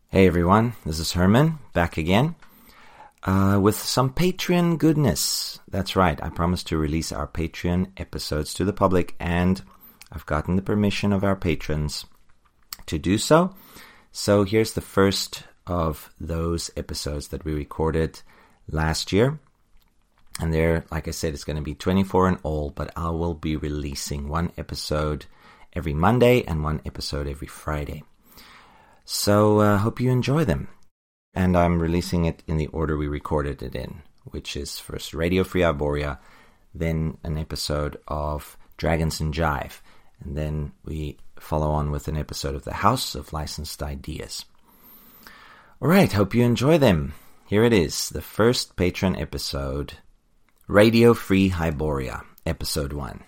Hey everyone, this is Herman, back again, with some Patreon goodness. That's right, I promised to release our Patreon episodes to the public, and I've gotten the permission of our patrons to do so. So here's the first of those episodes that we recorded last year. And there, like I said, it's going to be 24 in all, but I will be releasing one episode every Monday and one episode every Friday. So I hope you enjoy them. And I'm releasing it in the order we recorded it in, which is first Radio Free Hyboria, then an episode of Dragons and Jive, and then we follow on with an episode of The House of Licensed Ideas. Alright, hope you enjoy them. Here it is, the first Patreon episode, Radio Free Hyboria, Episode 1.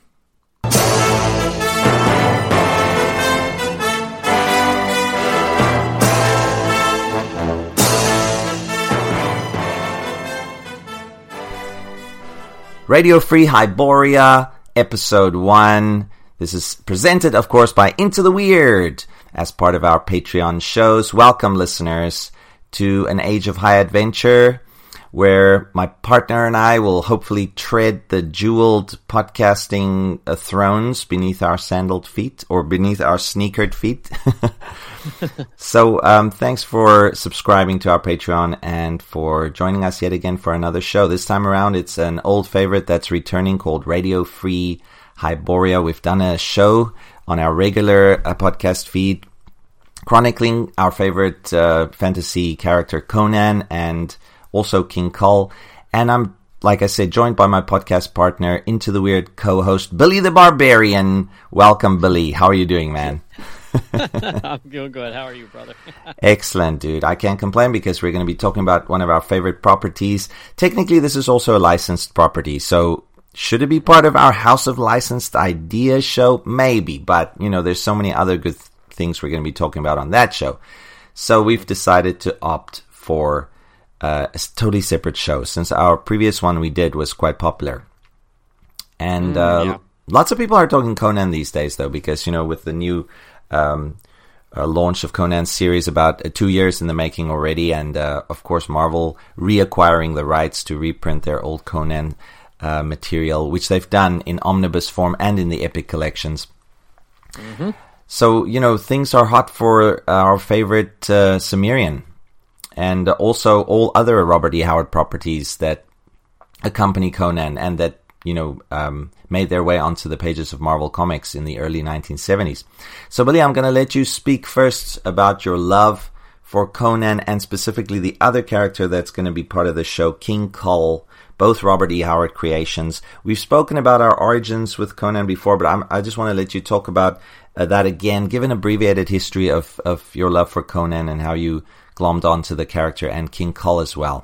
Radio Free Hyboria, Episode 1. This is presented, of course, by Into the Weird as part of our Patreon shows. Welcome, listeners, to an age of high adventure where my partner and I will hopefully tread the jeweled podcasting thrones beneath our sandaled feet, or beneath our sneakered feet. So thanks for subscribing to our Patreon and for joining us yet again for another show. This time around, it's an old favorite that's returning called Radio Free Hyboria. We've done a show on our regular podcast feed chronicling our favorite fantasy character Conan and also King Kull. And I'm, like I said, joined by my podcast partner, Into the Weird co-host, Billy the Barbarian. Welcome, Billy. How are you doing, man? I'm doing good. How are you, brother? Excellent, dude. I can't complain because we're going to be talking about one of our favorite properties. Technically, this is also a licensed property, so should it be part of our House of Licensed Ideas show? Maybe, but, you know, there's so many other good things we're going to be talking about on that show. So we've decided to opt for a totally separate show, since our previous one we did was quite popular. And lots of people are talking Conan these days, though, because, you know, with the new launch of Conan's series about 2 years in the making already, and of course Marvel reacquiring the rights to reprint their old Conan material, which they've done in omnibus form and in the Epic collections. Mm-hmm. So, you know, things are hot for our favorite Cimmerian, and also all other Robert E. Howard properties that accompany Conan and that, you know, made their way onto the pages of Marvel Comics in the early 1970s. So, Billy, I'm going to let you speak first about your love for Conan and specifically the other character that's going to be part of the show, King Kull, both Robert E. Howard creations. We've spoken about our origins with Conan before, but I just want to let you talk about that again. Give an abbreviated history of your love for Conan and how you glommed onto the character and King Kull as well.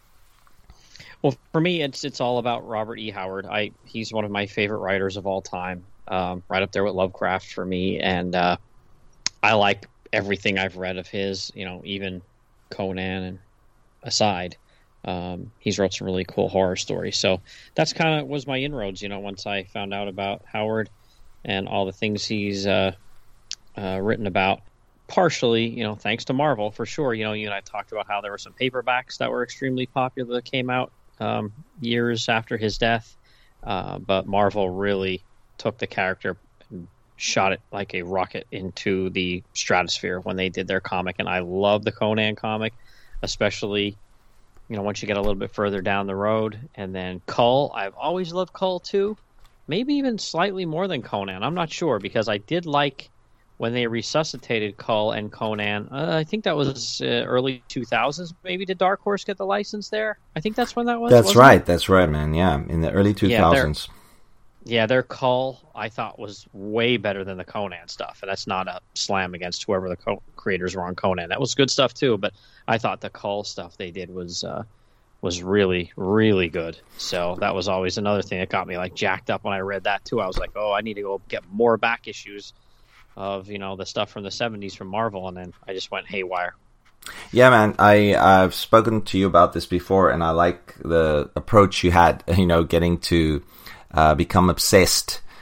Well, for me, it's all about Robert E. Howard. He's one of my favorite writers of all time, right up there with Lovecraft for me. And I like everything I've read of his, you know, even Conan and aside. He's wrote some really cool horror stories. So that's kind of was my inroads, you know, once I found out about Howard and all the things he's written about. Partially, you know, thanks to Marvel, for sure. You know, you and I talked about how there were some paperbacks that were extremely popular that came out years after his death. But Marvel really took the character and shot it like a rocket into the stratosphere when they did their comic. And I love the Conan comic, especially, you know, once you get a little bit further down the road. And then Kull, I've always loved Kull too. Maybe even slightly more than Conan. I'm not sure, because I did like when they resuscitated Kull and Conan. I think that was early 2000s. Maybe did Dark Horse get the license there? I think that's when that was. That's right. That's right, man. Yeah, in the early 2000s. Yeah, their Kull, I thought, was way better than the Conan stuff. And that's not a slam against whoever the creators were on Conan. That was good stuff, too. But I thought the Kull stuff they did was really, really good. So that was always another thing that got me like jacked up when I read that, too. I was like, oh, I need to go get more back issues of, you know, the stuff from the 70s from Marvel. And then I just went haywire. Yeah, man, I've spoken to you about this before, and I like the approach you had, you know, getting to become obsessed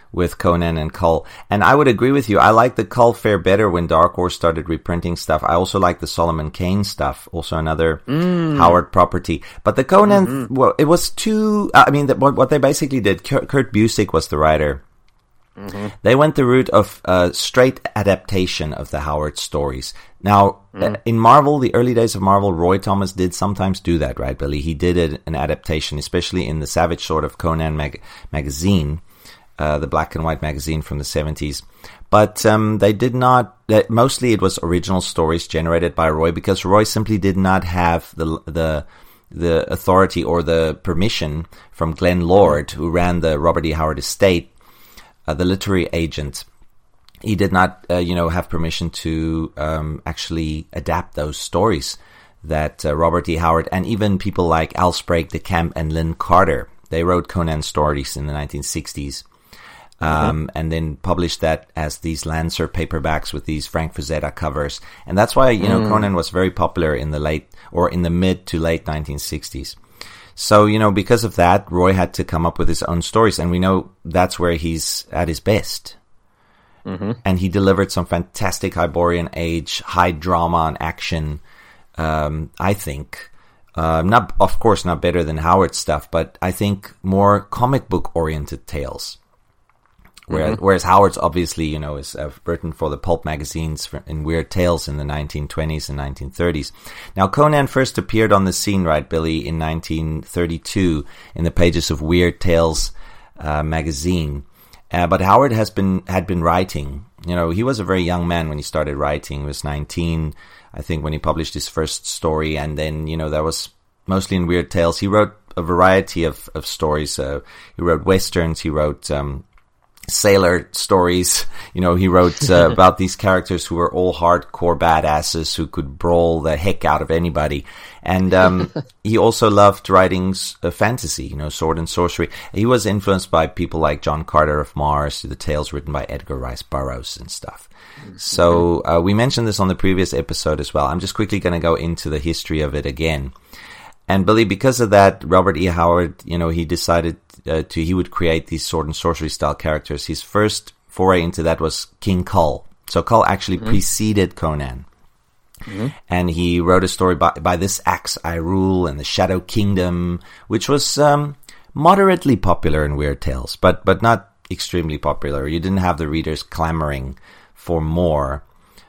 with Conan and Cull. And I would agree with you. I like the Cull fare better when Dark Horse started reprinting stuff. I also like the Solomon Kane stuff, also another Howard property. But the Conan, well, it was too... what they basically did, Kurt Busiek was the writer. They went the route of straight adaptation of the Howard stories. Now, in Marvel, the early days of Marvel, Roy Thomas did sometimes do that, right, Billy? He did an adaptation, especially in the Savage Sword of Conan magazine, the black and white magazine from the 70s. But they did not... mostly it was original stories generated by Roy, because Roy simply did not have the authority or the permission from Glenn Lord, who ran the Robert E. Howard estate, the literary agent. He did not, have permission to actually adapt those stories that Robert E. Howard and even people like Al Sprague de Camp and Lynn Carter, they wrote Conan stories in the 1960s, and then published that as these Lancer paperbacks with these Frank Frazetta covers. And that's why, Conan was very popular in the mid to late 1960s. So, because of that, Roy had to come up with his own stories, and we know that's where he's at his best. And he delivered some fantastic Hyborian Age, high drama and action, I think. Of course, not better than Howard's stuff, but I think more comic book-oriented tales. Whereas Howard's obviously, is written for the pulp magazines in Weird Tales in the 1920s and 1930s. Now, Conan first appeared on the scene, right, Billy, in 1932 in the pages of Weird Tales magazine. But Howard had been writing. He was a very young man when he started writing. He was 19, I think, when he published his first story. And then, that was mostly in Weird Tales. He wrote a variety of stories. He wrote westerns. He wrote sailor stories. He wrote about these characters who were all hardcore badasses who could brawl the heck out of anybody. And he also loved writing fantasy, sword and sorcery. He was influenced by people like John Carter of Mars, the tales written by Edgar Rice Burroughs and stuff. So we mentioned this on the previous episode as well. I'm just quickly going to go into the history of it again. And Billy, because of that, Robert E. Howard, he decided he would create these sword and sorcery style characters. His first foray into that was King Kull. So Kull actually preceded Conan. And he wrote a story by This Axe I Rule and the Shadow Kingdom, which was moderately popular in Weird Tales, but not extremely popular. You didn't have the readers clamoring for more.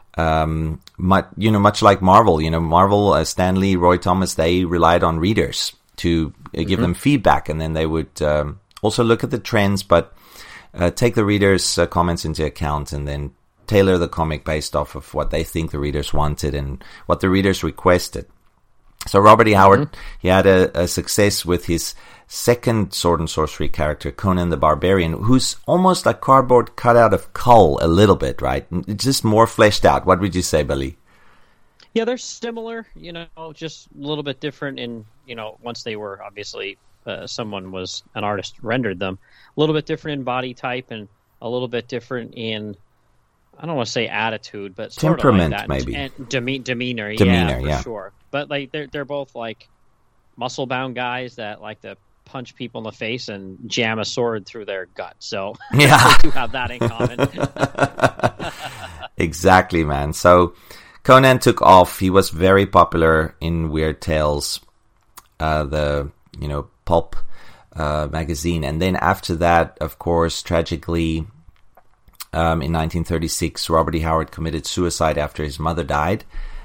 Much like Marvel, Marvel, Stan Lee, Roy Thomas, they relied on readers to give them feedback, and then they would also look at the trends, but take the readers' comments into account, and then tailor the comic based off of what they think the readers wanted and what the readers requested. So Robert E. Howard, he had a success with his second sword and sorcery character, Conan the Barbarian, who's almost a cardboard cutout of Kull a little bit, right? It's just more fleshed out. What would you say, Billy? Yeah, they're similar, just a little bit different in, once they were obviously an artist rendered them, a little bit different in body type and a little bit different in, I don't want to say attitude, but sort temperament, of like that. maybe. And demeanor, yeah, for sure. But like they're both like muscle bound guys that like to punch people in the face and jam a sword through their gut. So yeah, they do have that in common. Exactly, man. So Conan took off. He was very popular in Weird Tales, the pulp magazine, and then after that, of course, tragically, in 1936, Robert E. Howard committed suicide after his mother died.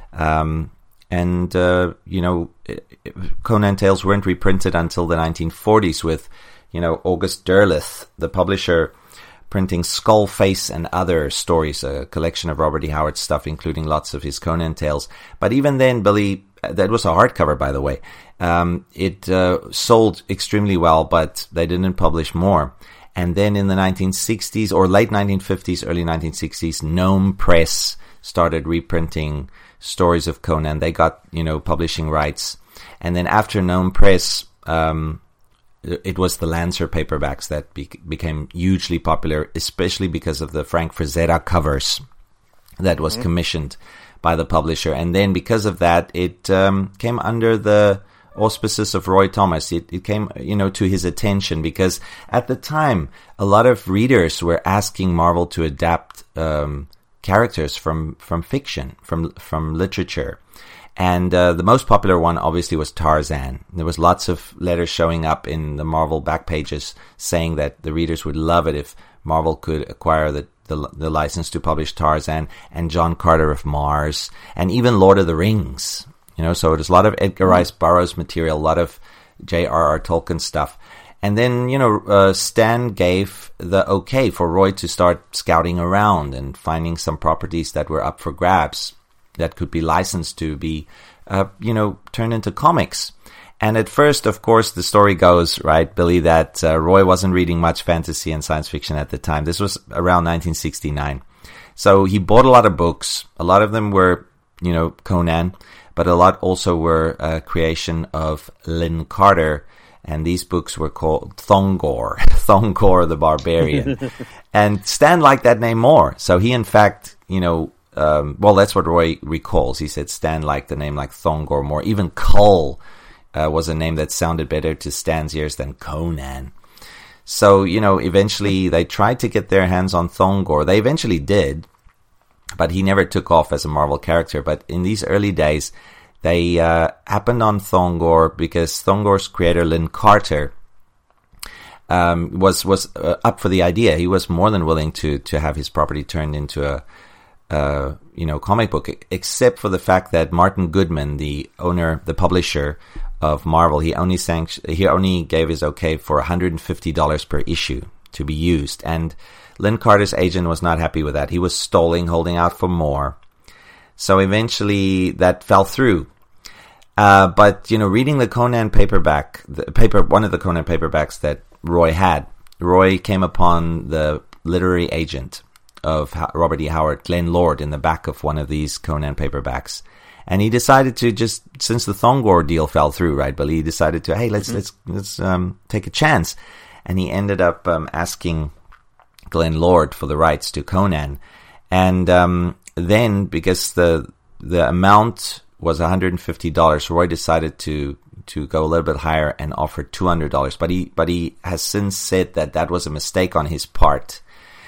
Conan Tales weren't reprinted until the 1940s with, August Derleth, the publisher, printing Skull Face and Other Stories, a collection of Robert E. Howard stuff, including lots of his Conan tales. But even then, Billy, that was a hardcover, by the way. It sold extremely well, but they didn't publish more. And then in the 1960s, or late 1950s, early 1960s, Gnome Press started reprinting stories of Conan. They got, publishing rights. And then after Gnome Press, it was the Lancer paperbacks that became hugely popular, especially because of the Frank Frazetta covers that was commissioned by the publisher. And then because of that, it came under the auspices of Roy Thomas, it came, to his attention because at the time, a lot of readers were asking Marvel to adapt characters from fiction, from literature. And the most popular one, obviously, was Tarzan. There was lots of letters showing up in the Marvel back pages saying that the readers would love it if Marvel could acquire the license to publish Tarzan and John Carter of Mars and even Lord of the Rings. So there's a lot of Edgar Rice Burroughs material, a lot of J.R.R. Tolkien stuff. And then, Stan gave the okay for Roy to start scouting around and finding some properties that were up for grabs that could be licensed to be, turned into comics. And at first, of course, the story goes, right, Billy, that Roy wasn't reading much fantasy and science fiction at the time. This was around 1969. So he bought a lot of books. A lot of them were, Conan, but a lot also were a creation of Lin Carter. And these books were called Thongor, Thongor the Barbarian. And Stan liked that name more. So he, in fact, that's what Roy recalls. He said Stan liked the name like Thongor more. Even Kull was a name that sounded better to Stan's ears than Conan. So, eventually they tried to get their hands on Thongor. They eventually did, but he never took off as a Marvel character. But in these early days, they happened on Thongor because Thongor's creator, Lin Carter, was up for the idea. He was more than willing to have his property turned into a comic book, except for the fact that Martin Goodman, the owner, the publisher of Marvel, he only gave his okay for $150 per issue to be used. And Lin Carter's agent was not happy with that. He was stalling, holding out for more. So eventually that fell through. But reading the Conan paperback, one of the Conan paperbacks that Roy had, Roy came upon the literary agent of Robert E. Howard, Glenn Lord, in the back of one of these Conan paperbacks. And he decided to just, since the Thongor deal fell through, right, but he decided to, hey, let's take a chance. And he ended up asking Glenn Lord for the rights to Conan. And then, because the amount was $150, Roy decided to go a little bit higher and offered $200. But he has since said that was a mistake on his part.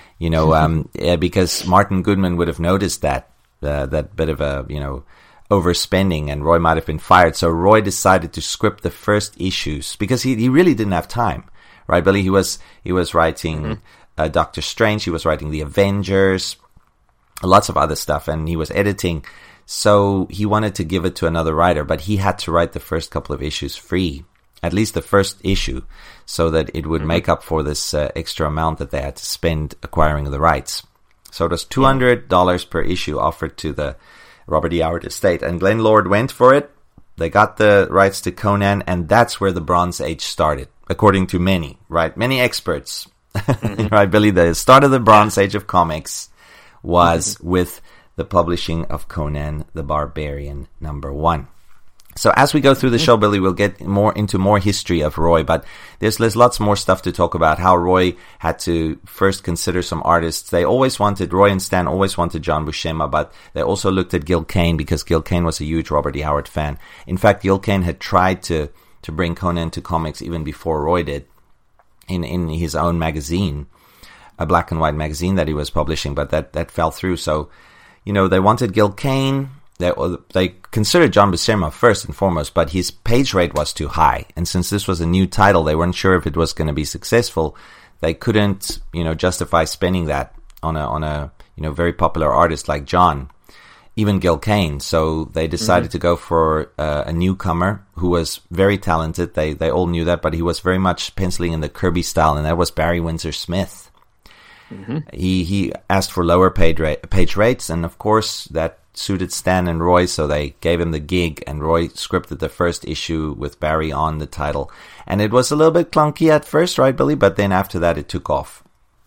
Because Martin Goodman would have noticed that bit of a, overspending, and Roy might have been fired. So Roy decided to script the first issues because he really didn't have time, right, Billy? He was writing Doctor Strange, he was writing the Avengers, lots of other stuff, and he was editing. So he wanted to give it to another writer, but he had to write the first couple of issues free, at least the first issue, so that it would make up for this extra amount that they had to spend acquiring the rights. So it was $200 per issue offered to the Robert E. Howard estate, and Glenn Lord went for it. They got the rights to Conan, and that's where the Bronze Age started, according to many experts. Right, Billy? The start of the Bronze Age of comics was with the publishing of Conan the Barbarian #1. So as we go through the show, Billy, we'll get into more history of Roy, but there's lots more stuff to talk about, how Roy had to first consider some artists. Roy and Stan always wanted John Buscema, but they also looked at Gil Kane because Gil Kane was a huge Robert E. Howard fan. In fact, Gil Kane had tried to bring Conan to comics even before Roy did in his own magazine, a black and white magazine that he was publishing, but that fell through. So, they wanted Gil Kane. They considered John Buscema first and foremost, but his page rate was too high. And since this was a new title, they weren't sure if it was going to be successful. They couldn't, justify spending that on a very popular artist like John, even Gil Kane. So they decided to go for a newcomer who was very talented. They all knew that, but he was very much penciling in the Kirby style, and that was Barry Windsor Smith. He asked for lower page rates, and of course that suited Stan and Roy, so they gave him the gig, and Roy scripted the first issue with Barry on the title. And it was a little bit clunky at first, right, Billy? But then after that, it took off.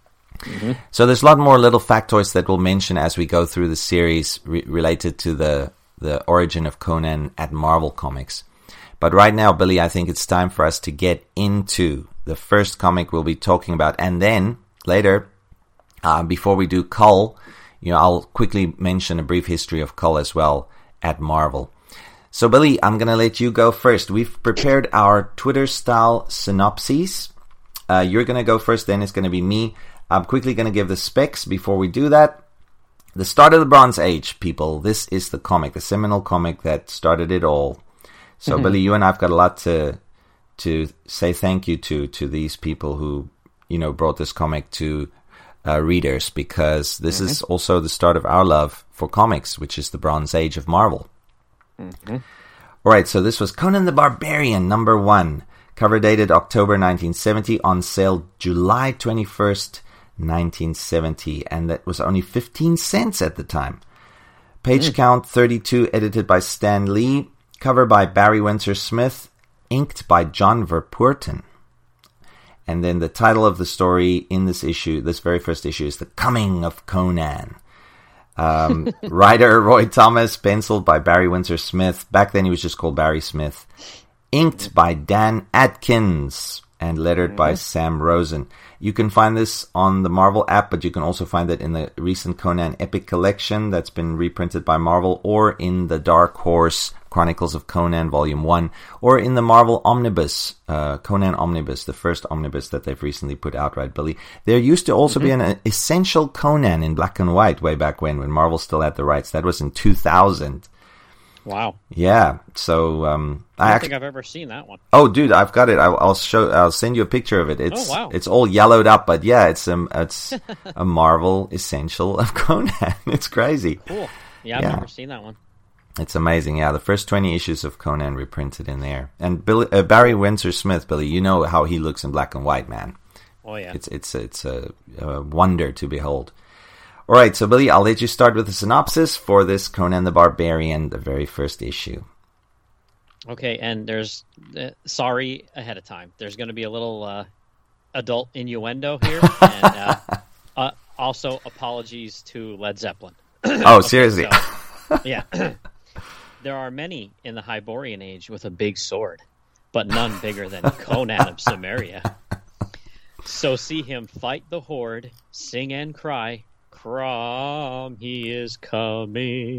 So there's a lot more little factoids that we'll mention as we go through the series related to the origin of Conan at Marvel Comics. But right now, Billy, I think it's time for us to get into the first comic we'll be talking about. And then, later, before we do Kull, I'll quickly mention a brief history of Kull as well at Marvel. So, Billy, I'm going to let you go first. We've prepared our Twitter-style synopses. You're going to go first, then it's going to be me. I'm quickly going to give the specs before we do that. The start of the Bronze Age, people. This is the comic, the seminal comic that started it all. So, Billy, you and I've got a lot to say thank you to these people who, brought this comic to readers, because this is also the start of our love for comics, which is the Bronze Age of Marvel. All right, so this was Conan the Barbarian, number 1, cover dated October 1970, on sale July 21st, 1970, and that was only 15 cents at the time. Page count 32, edited by Stan Lee, cover by Barry Windsor Smith, inked by John Verpoorten. And then the title of the story in this issue, this very first issue, is The Coming of Conan. Writer Roy Thomas, penciled by Barry Windsor Smith. Back then he was just called Barry Smith. Inked by Dan Atkins and lettered by Sam Rosen. You can find this on the Marvel app, but you can also find it in the recent Conan Epic Collection that's been reprinted by Marvel, or in the Dark Horse Chronicles of Conan Volume 1, or in the Marvel Omnibus, Conan Omnibus, the first omnibus that they've recently put out, right, Billy? There used to also be an Essential Conan in black and white way back when Marvel still had the rights. That was in 2000. Wow. Yeah. So I don't think I've ever seen that one. Oh, dude, I've got it. I'll send you a picture of it. It's all yellowed up, but yeah, it's a Marvel Essential of Conan. It's crazy. Cool. Yeah, I've never seen that one. It's amazing. Yeah, the first 20 issues of Conan reprinted in there. And Barry Windsor Smith, Billy, you know how he looks in black and white, man. Oh yeah. It's a wonder to behold. All right, so Billy, I'll let you start with the synopsis for this Conan the Barbarian, the very first issue. Okay, and there's, sorry ahead of time, there's going to be a little adult innuendo here, and also apologies to Led Zeppelin. Oh, seriously? So, yeah. There are many in the Hyborian Age with a big sword, but none bigger than Conan of Samaria. So see him fight the horde, sing and cry, Crom, he is coming.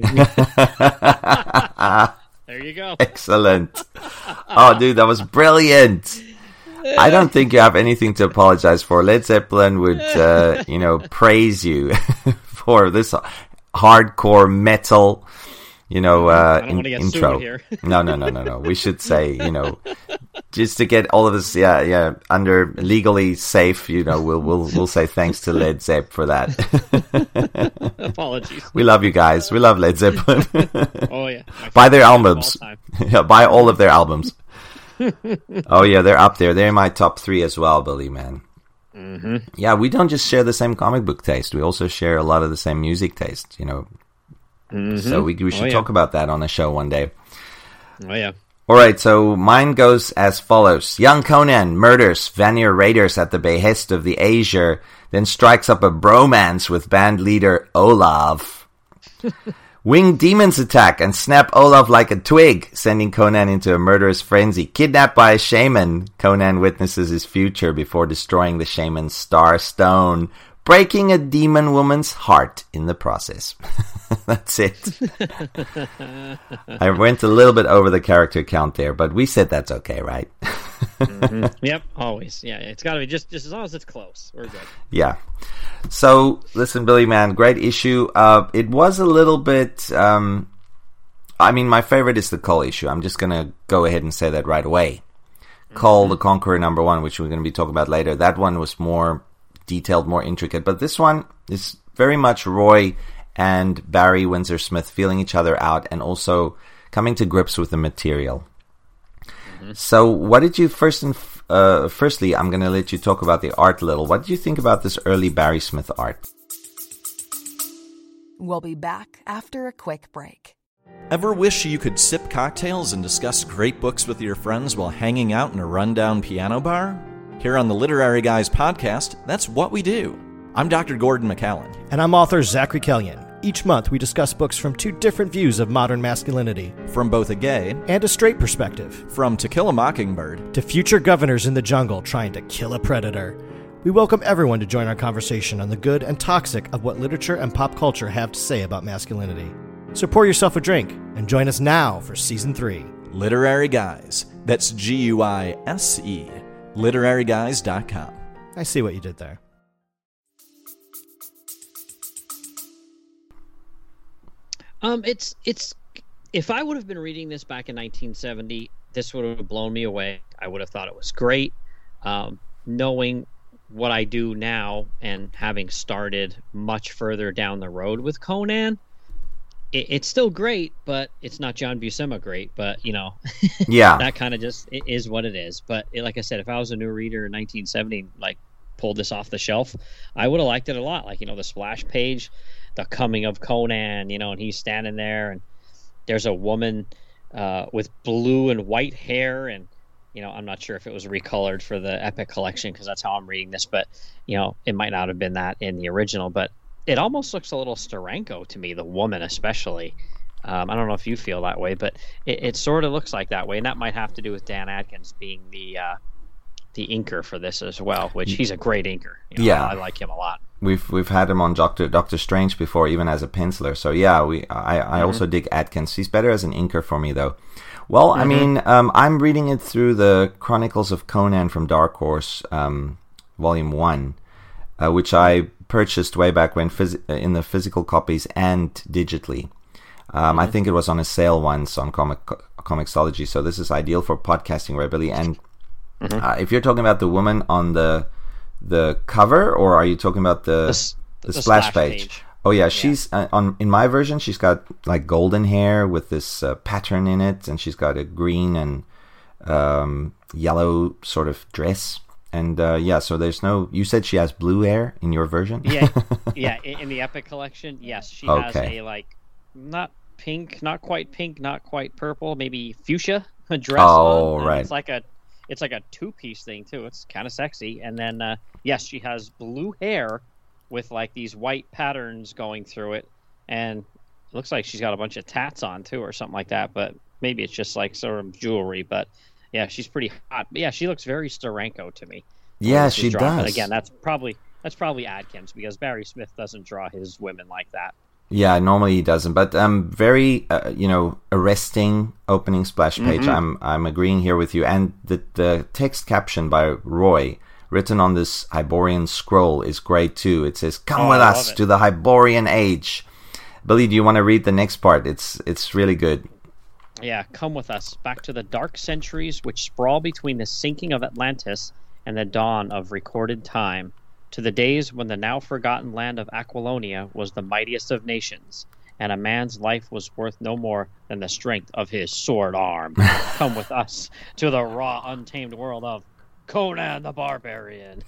There you go. Excellent. Oh, dude, that was brilliant. I don't think you have anything to apologize for. Led Zeppelin would, praise you for this hardcore metal, I don't want to get intro. Sued here. No. We should say, just to get all of this, under legally safe, we'll say thanks to Led Zepp for that. Apologies. We love you guys. We love Led Zeppelin. Oh yeah. Buy their albums. Yeah, buy all of their albums. Oh yeah, they're up there. They're in my top 3 as well, Billy, man. Mm-hmm. Yeah, we don't just share the same comic book taste. We also share a lot of the same music taste, Mm-hmm. So we should talk about that on the show one day. Oh yeah. All right, so mine goes as follows. Young Conan murders Vanir raiders at the behest of the Aesir, then strikes up a bromance with band leader Olaf. Winged demons attack and snap Olaf like a twig, sending Conan into a murderous frenzy. Kidnapped by a shaman, Conan witnesses his future before destroying the shaman's star stone, breaking a demon woman's heart in the process. That's it. I went a little bit over the character count there, but we said that's okay, right? Mm-hmm. Yep, always. Yeah, it's got to be just as long as it's close. We're good. Yeah. So, listen, Billy, man, great issue. It was a little bit... my favorite is the Kull issue. I'm just going to go ahead and say that right away. Kull, the Conqueror number 1, which we're going to be talking about later. That one was more detailed, more intricate. But this one is very much Roy and Barry Windsor Smith feeling each other out and also coming to grips with the material. Mm-hmm. So what did you firstly, I'm going to let you talk about the art a little. What did you think about this early Barry Smith art? We'll be back after a quick break. Ever wish you could sip cocktails and discuss great books with your friends while hanging out in a rundown piano bar? Here on the Literary Guys podcast, that's what we do. I'm Dr. Gordon McCallan. And I'm author Zachary Kellyan. Each month we discuss books from 2 different views of modern masculinity. From both a gay and a straight perspective. From To Kill a Mockingbird to future governors in the jungle trying to kill a predator. We welcome everyone to join our conversation on the good and toxic of what literature and pop culture have to say about masculinity. So pour yourself a drink and join us now for Season 3. Literary Guys. That's GUISE. LiteraryGuys.com. I see what you did there. It's if I would have been reading this back in 1970, this would have blown me away. I would have thought it was great. Knowing what I do now and having started much further down the road with Conan, it's still great, but it's not John Buscema great. But, you know, Yeah. that kind of just is what it is. But like I said, if I was a new reader in 1970, like pulled this off the shelf, I would have liked it a lot. Like, you know, the splash page, the coming of Conan, you know, and he's standing there and there's a woman with blue and white hair, and you know, I'm not sure if it was recolored for the Epic collection because that's how I'm reading this, but you know, it might not have been that in the original, but it almost looks a little Steranko to me, the woman especially. I don't know if you feel that way, but it sort of looks like that way, and that might have to do with Dan Adkins being the inker for this as well, which he's a great inker. You know, Yeah. I like him a lot. We've had him on Doctor Strange before, even as a penciler. So yeah, I also dig Atkins. He's better as an inker for me though. Well, I mean, I'm reading it through the Chronicles of Conan from Dark Horse, Volume 1, which I purchased way back when in the physical copies and digitally. I think it was on a sale once on Comixology. So this is ideal for podcasting regularly. And if you're talking about the woman on the cover, or are you talking about the splash page? Oh yeah, she's in my version. She's got like golden hair with this pattern in it, and she's got a green and yellow sort of dress. And so there's no. You said she has blue hair in your version. Yeah. In the Epic collection, yes, she has a like not pink, not quite purple, maybe fuchsia dress. Oh, on. right. It's like a two-piece thing too. It's kind of sexy. And then yes, she has blue hair with like these white patterns going through it, and it looks like she's got a bunch of tats on too or something like that, but maybe it's just like sort of jewelry. But yeah, she's pretty hot. But yeah, she looks very Steranko to me. Yeah, she does. But again, that's probably Adkins, because Barry Smith doesn't draw his women like that. Yeah, normally he doesn't, but very arresting opening splash page. I'm agreeing here with you, and the text caption by Roy, written on this Hyborian scroll, is great too. It says, "Come with us to the Hyborian age." Billy, do you want to read the next part? It's really good. Yeah, come with us back to the dark centuries which sprawl between the sinking of Atlantis and the dawn of recorded time, to the days when the now forgotten land of Aquilonia was the mightiest of nations, and a man's life was worth no more than the strength of his sword arm. Come with us to the raw, untamed world of Conan the Barbarian.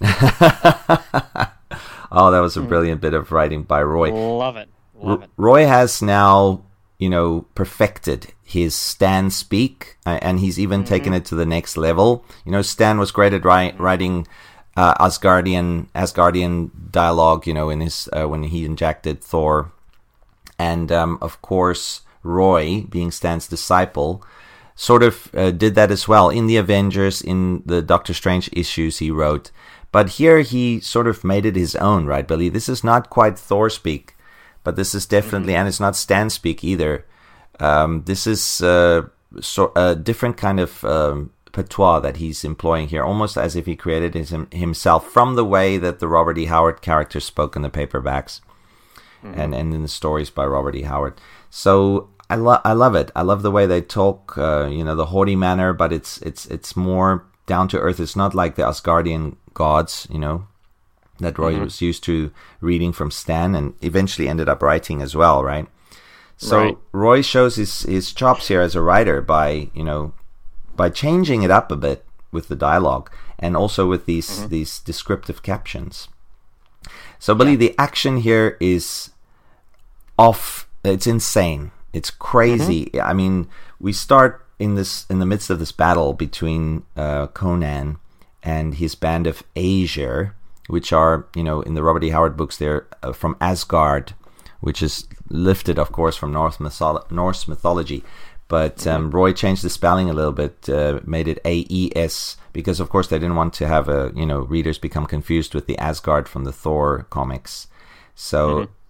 Oh, that was a brilliant bit of writing by Roy. Love it. Roy has now, perfected his Stan speak, and he's even taken it to the next level. Stan was great at writing Asgardian dialogue, in his when he injected Thor, and of course Roy, being Stan's disciple, sort of did that as well in the Avengers, in the Doctor Strange issues he wrote. But here he sort of made it his own, right, Billy? This is not quite Thor speak, but this is definitely, and it's not Stan speak either. This is a different kind of patois that he's employing here, almost as if he created himself from the way that the Robert E. Howard characters spoke in the paperbacks and in the stories by Robert E. Howard. So I love it. I love the way they talk, the haughty manner, but it's more down to earth. It's not like the Asgardian gods, that Roy was used to reading from Stan and eventually ended up writing as well, right? So right. Roy shows his chops here as a writer by changing it up a bit with the dialogue and also with these descriptive captions. So, Billy, the action here is off. It's insane. It's crazy. I mean, we start in the midst of this battle between Conan and his band of Aesir, which are, in the Robert E. Howard books, they're from Asgard, which is lifted, of course, from Norse mythology. But Roy changed the spelling a little bit, made it AES, because, of course, they didn't want to have readers become confused with the Asgard from the Thor comics. So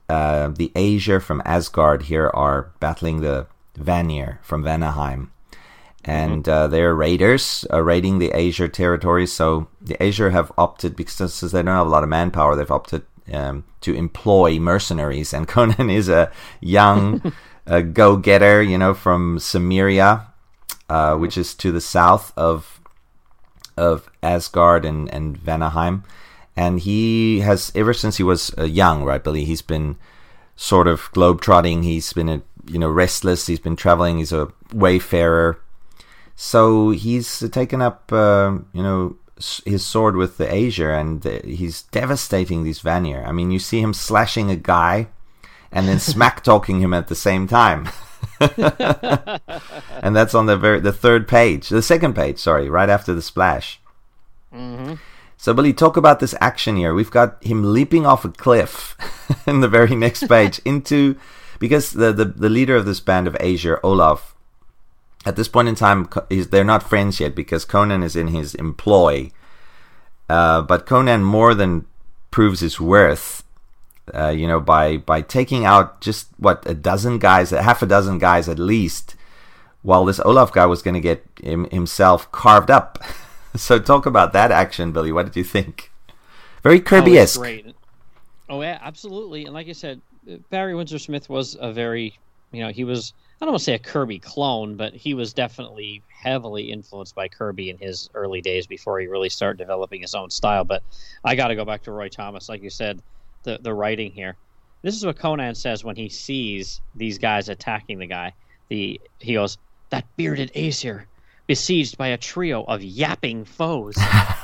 the Aesir from Asgard here are battling the Vanir from Vanaheim. And they're raiders raiding the Aesir territory. So the Aesir have opted, because since they don't have a lot of manpower, they've opted to employ mercenaries. And Conan is a young go-getter, from Cimmeria, which is to the south of Asgard and Vanaheim. And he has, ever since he was young, right, Billy, he's been sort of globetrotting. He's been, restless. He's been traveling. He's a wayfarer. So he's taken up, his sword with the Aesir, and he's devastating these Vanir. I mean, you see him slashing a guy and then smack-talking him at the same time. And that's on the second page, right after the splash. Mm-hmm. So, Billy, talk about this action here. We've got him leaping off a cliff in the very next page because the leader of this band of Aesir, Olaf, at this point in time, they're not friends yet because Conan is in his employ. But Conan more than proves his worth, by taking out just, half a dozen guys at least, while this Olaf guy was going to get himself carved up. So talk about that action, Billy. What did you think? Very Kirby-esque. Oh, great. Oh, yeah, absolutely. And like I said, Barry Windsor Smith was a very, he was, I don't want to say a Kirby clone, but he was definitely heavily influenced by Kirby in his early days before he really started developing his own style. But I got to go back to Roy Thomas. Like you said, the writing here. This is what Conan says when he sees these guys attacking the guy. He goes, "That bearded Aesir, besieged by a trio of yapping foes.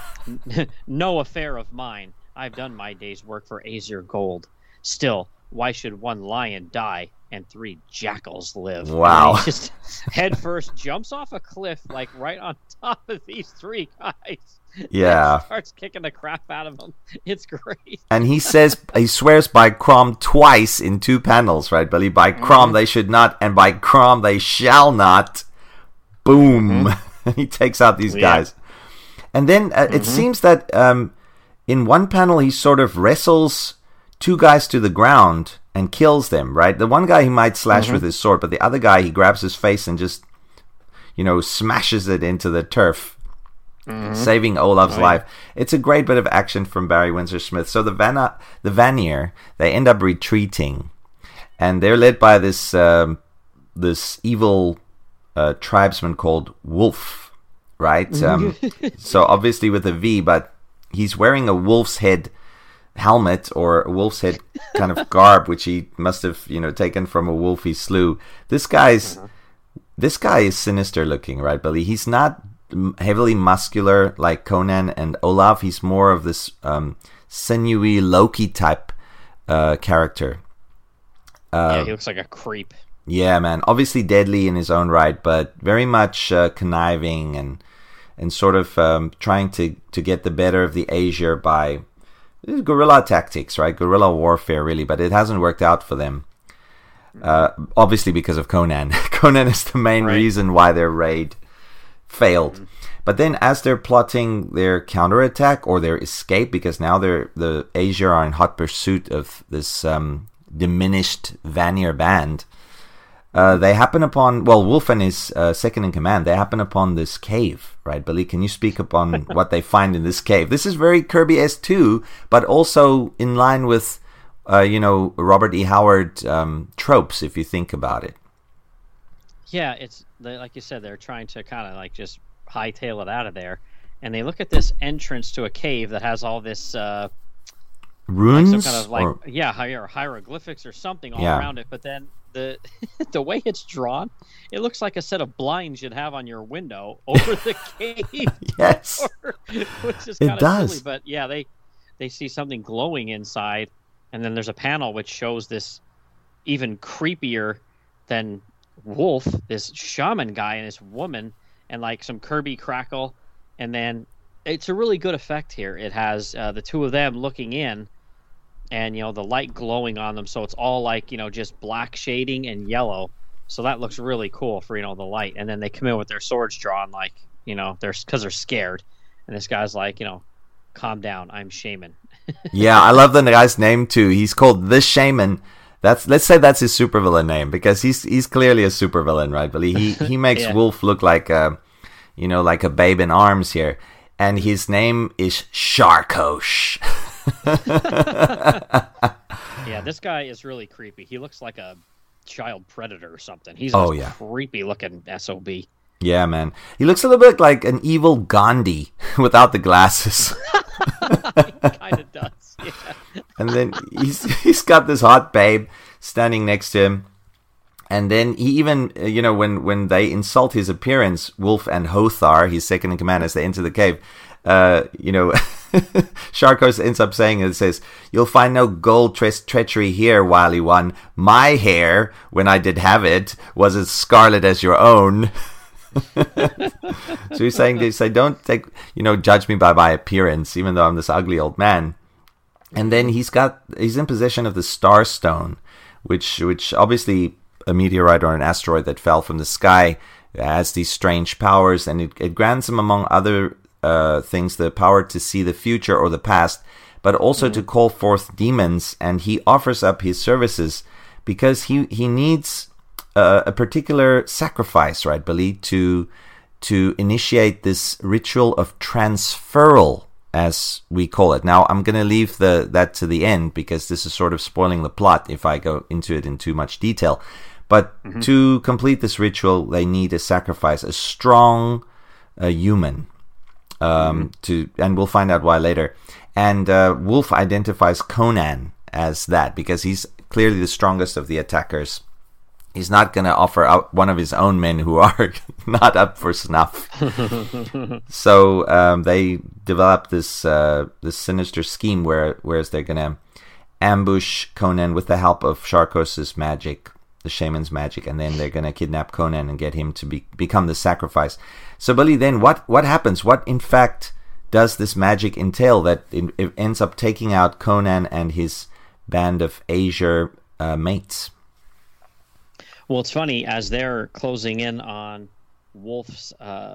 No affair of mine. I've done my day's work for Aesir gold. Still, why should one lion die and 3 jackals live?" Wow. And he just head first jumps off a cliff, like right on top of these 3 guys. Yeah. And starts kicking the crap out of them. It's great. And he swears by Crom twice in 2 panels, right, Billy? By Crom they should not, and by Crom they shall not. Boom. He takes out these guys. And then it seems that in one panel he sort of wrestles 2 guys to the ground and kills them, right? The one guy he might slash with his sword, but the other guy he grabs his face and just, smashes it into the turf, saving Olaf's life. It's a great bit of action from Barry Windsor Smith. So the Vanir, they end up retreating, and they're led by this evil tribesman called Wolf, right? So obviously with a V, but he's wearing a wolf's head helmet or a wolf's head kind of garb, which he must have taken from a wolf he slew. This guy is sinister looking, right, Billy? He's not heavily muscular like Conan and Olaf. He's more of this sinewy Loki type character. Yeah, he looks like a creep. Yeah, man. Obviously deadly in his own right, but very much conniving and sort of trying to get the better of the Aesir by guerrilla tactics, right? Guerrilla warfare, really, but it hasn't worked out for them. Obviously because of Conan. Conan is the main reason why their raid failed. But then as they're plotting their counterattack or their escape, because now the Aesir are in hot pursuit of this diminished Vanir band, they happen upon, Wolf and his second in command, they happen upon this cave, right, Billy? Can you speak upon what they find in this cave? This is very Kirby-esque too, but also in line with, Robert E. Howard tropes, if you think about it. Yeah, it's like you said, they're trying to kind of like just hightail it out of there, and they look at this entrance to a cave that has all this runes, like some kind of hieroglyphics or something all around it. But then the way it's drawn, it looks like a set of blinds you'd have on your window over the cave. Yes, which is kind of silly. But yeah, they see something glowing inside, and then there's a panel which shows this even creepier than Wolf, this shaman guy and this woman, and like some Kirby crackle, and then it's a really good effect here. It has the 2 of them looking in, and the light glowing on them, so it's all like just black shading and yellow. So that looks really cool for the light. And then they come in with their swords drawn, like they're because they're scared. And this guy's like calm down. I'm Shaman. Yeah, I love the guy's name too. He's called the Shaman. Let's say that's his supervillain name, because he's clearly a supervillain, right? But he makes Yeah. Wolf look like like a babe in arms here, and his name is Sharkosh. Yeah, this guy is really creepy. He looks like a child predator or something. He's Oh, a yeah. creepy looking SOB. Yeah, man. He looks a little bit like an evil Gandhi without the glasses. He kind of does. Yeah. And then he's got this hot babe standing next to him. And then he even, when they insult his appearance, Wolf and Hothar, his second in command, as they enter the cave, Sharkos ends up saying, it says, "You'll find no gold treachery here, Wily One. My hair, when I did have it, was as scarlet as your own." So he's saying, don't judge me by my appearance, even though I'm this ugly old man. And then he's in possession of the Star Stone, which obviously a meteorite or an asteroid that fell from the sky has these strange powers, and it grants him, among other things, the power to see the future or the past, but also to call forth demons. And he offers up his services because he needs a particular sacrifice, right, Billy, to initiate this ritual of transferal, as we call it. Now, I'm going to leave that to the end, because this is sort of spoiling the plot if I go into it in too much detail. But to complete this ritual, they need a sacrifice, a strong human. And we'll find out why later. And Wolf identifies Conan as that, because he's clearly the strongest of the attackers. He's not going to offer out one of his own men who are not up for snuff. So they develop this sinister scheme whereas they're going to ambush Conan with the help of Sharkos' magic, the shaman's magic, and then they're going to kidnap Conan and get him to become the sacrifice. So, Billy, then what happens? What, in fact, does this magic entail that it ends up taking out Conan and his band of Azure mates? Well, it's funny, as they're closing in on Wolf's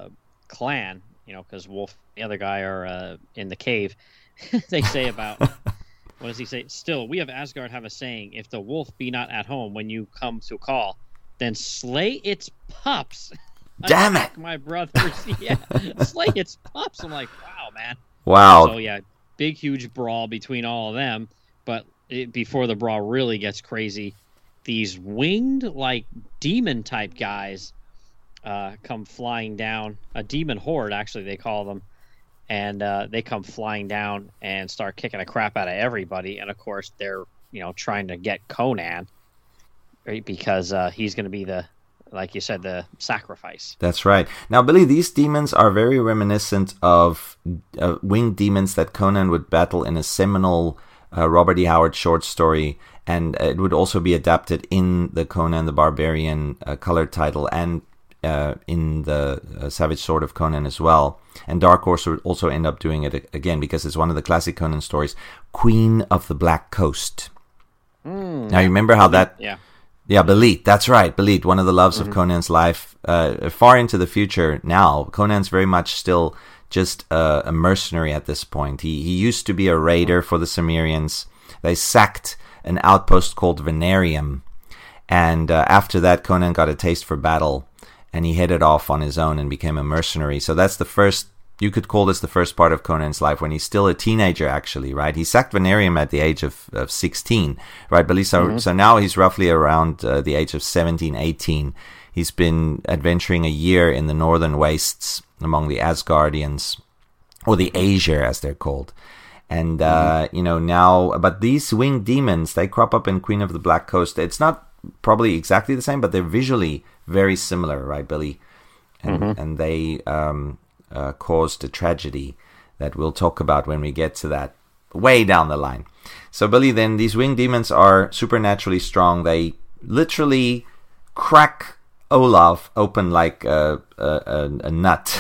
clan, because Wolf and the other guy are in the cave, they say about, what does he say? "Still, we of Asgard have a saying, if the wolf be not at home when you come to call, then slay its pups." Damn it! My brothers, yeah, slay its pups. I'm like, wow, man. Wow. So, yeah, big, huge brawl between all of them. But before the brawl really gets crazy, these winged, like, demon-type guys come flying down. A demon horde, actually, they call them. And they come flying down and start kicking the crap out of everybody. And, of course, they're, trying to get Conan, right? Because he's going to be like you said, the sacrifice. That's right. Now, Billy, these demons are very reminiscent of winged demons that Conan would battle in a seminal Robert E. Howard short story, and it would also be adapted in the Conan the Barbarian colored title and in the Savage Sword of Conan as well. And Dark Horse would also end up doing it again, because it's one of the classic Conan stories, Queen of the Black Coast. Now, you remember how that... Yeah, Belit, that's right, Belit, one of the loves of Conan's life. Far into the future now, Conan's very much still just a mercenary at this point. He used to be a raider for the Cimmerians. They sacked an outpost called Venarium, and after that, Conan got a taste for battle, and he headed off on his own and became a mercenary. So that's the first... You could call this the first part of Conan's life, when he's still a teenager, actually, right? He sacked Venarium at the age of 16, right? But so now he's roughly around the age of 17, 18. He's been adventuring a year in the northern wastes among the Asgardians, or the Azure, as they're called. And, now... But these winged demons, they crop up in Queen of the Black Coast. It's not probably exactly the same, but they're visually very similar, right, Billy? And they... caused a tragedy that we'll talk about when we get to that way down the line. So, Billy, then these winged demons are supernaturally strong. They literally crack Olaf open like a nut,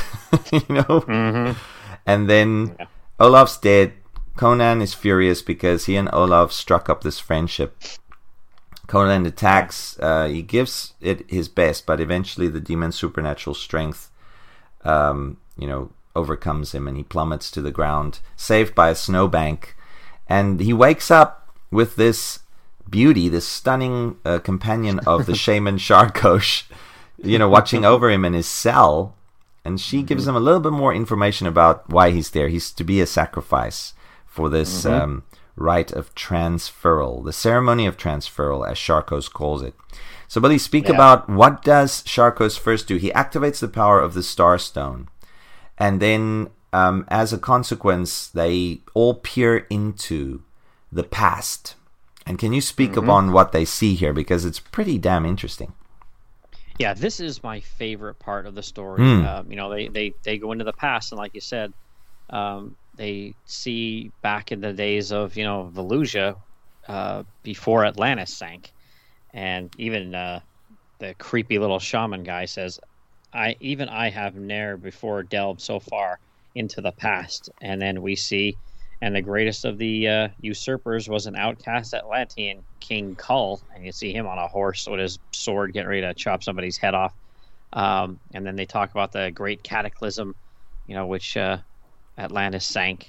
And then Olaf's dead. Conan is furious because he and Olaf struck up this friendship. Conan attacks. He gives it his best, but eventually the demon's supernatural strength overcomes him and he plummets to the ground, saved by a snowbank. And he wakes up with this beauty, this stunning companion of the shaman Sharkosh, watching over him in his cell. And she gives him a little bit more information about why he's there. He's to be a sacrifice for this rite of transferal, the ceremony of transferal, as Sharkos calls it. So, Billy, speak about what does Sharkos first do? He activates the power of the Starstone. And then, as a consequence, they all peer into the past. And can you speak upon what they see here? Because it's pretty damn interesting. Yeah, this is my favorite part of the story. They go into the past, and like you said, they see back in the days of, Volusia, before Atlantis sank. And even the creepy little shaman guy says, I have ne'er before delved so far into the past. And then we see, and the greatest of the usurpers was an outcast Atlantean, King Kull. And you see him on a horse with his sword getting ready to chop somebody's head off. And then they talk about the great cataclysm, which Atlantis sank.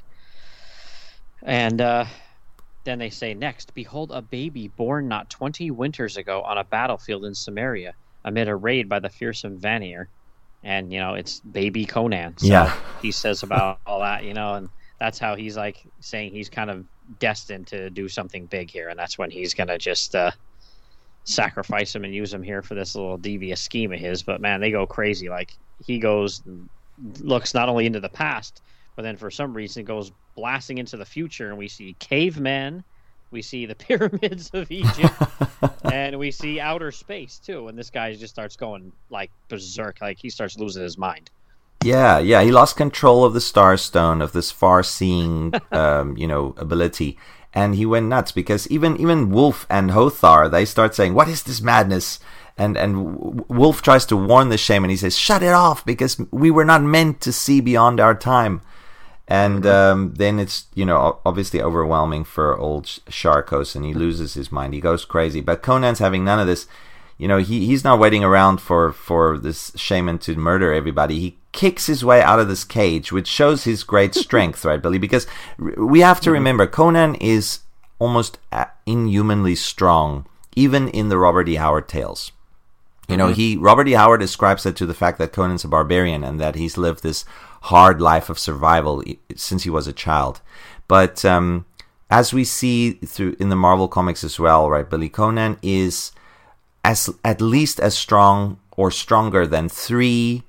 And then they say next, behold a baby born not 20 winters ago on a battlefield in Samaria amid a raid by the fearsome Vanir. And, it's baby Conan. So he says about all that, and that's how he's like saying he's kind of destined to do something big here. And that's when he's going to just sacrifice him and use him here for this little devious scheme of his. But man, they go crazy. Like he goes, looks not only into the past, but then for some reason goes blasting into the future, and we see cavemen, we see the pyramids of Egypt, and we see outer space too. And this guy just starts going like berserk, like he starts losing his mind. Yeah, he lost control of the Starstone, of this far-seeing, ability, and he went nuts because even Wolf and Hothar, they start saying, "What is this madness?" And Wolf tries to warn the shaman. He says, "Shut it off, because we were not meant to see beyond our time." And then it's, obviously overwhelming for old Sharkos, and he loses his mind. He goes crazy. But Conan's having none of this. He's not waiting around for this shaman to murder everybody. He kicks his way out of this cage, which shows his great strength, right, Billy? Because we have to remember, Conan is almost inhumanly strong, even in the Robert E. Howard tales. Robert E. Howard ascribes it to the fact that Conan's a barbarian and that he's lived this hard life of survival since he was a child. But as we see in the Marvel comics as well, right, Billy, Conan is at least as strong or stronger than 3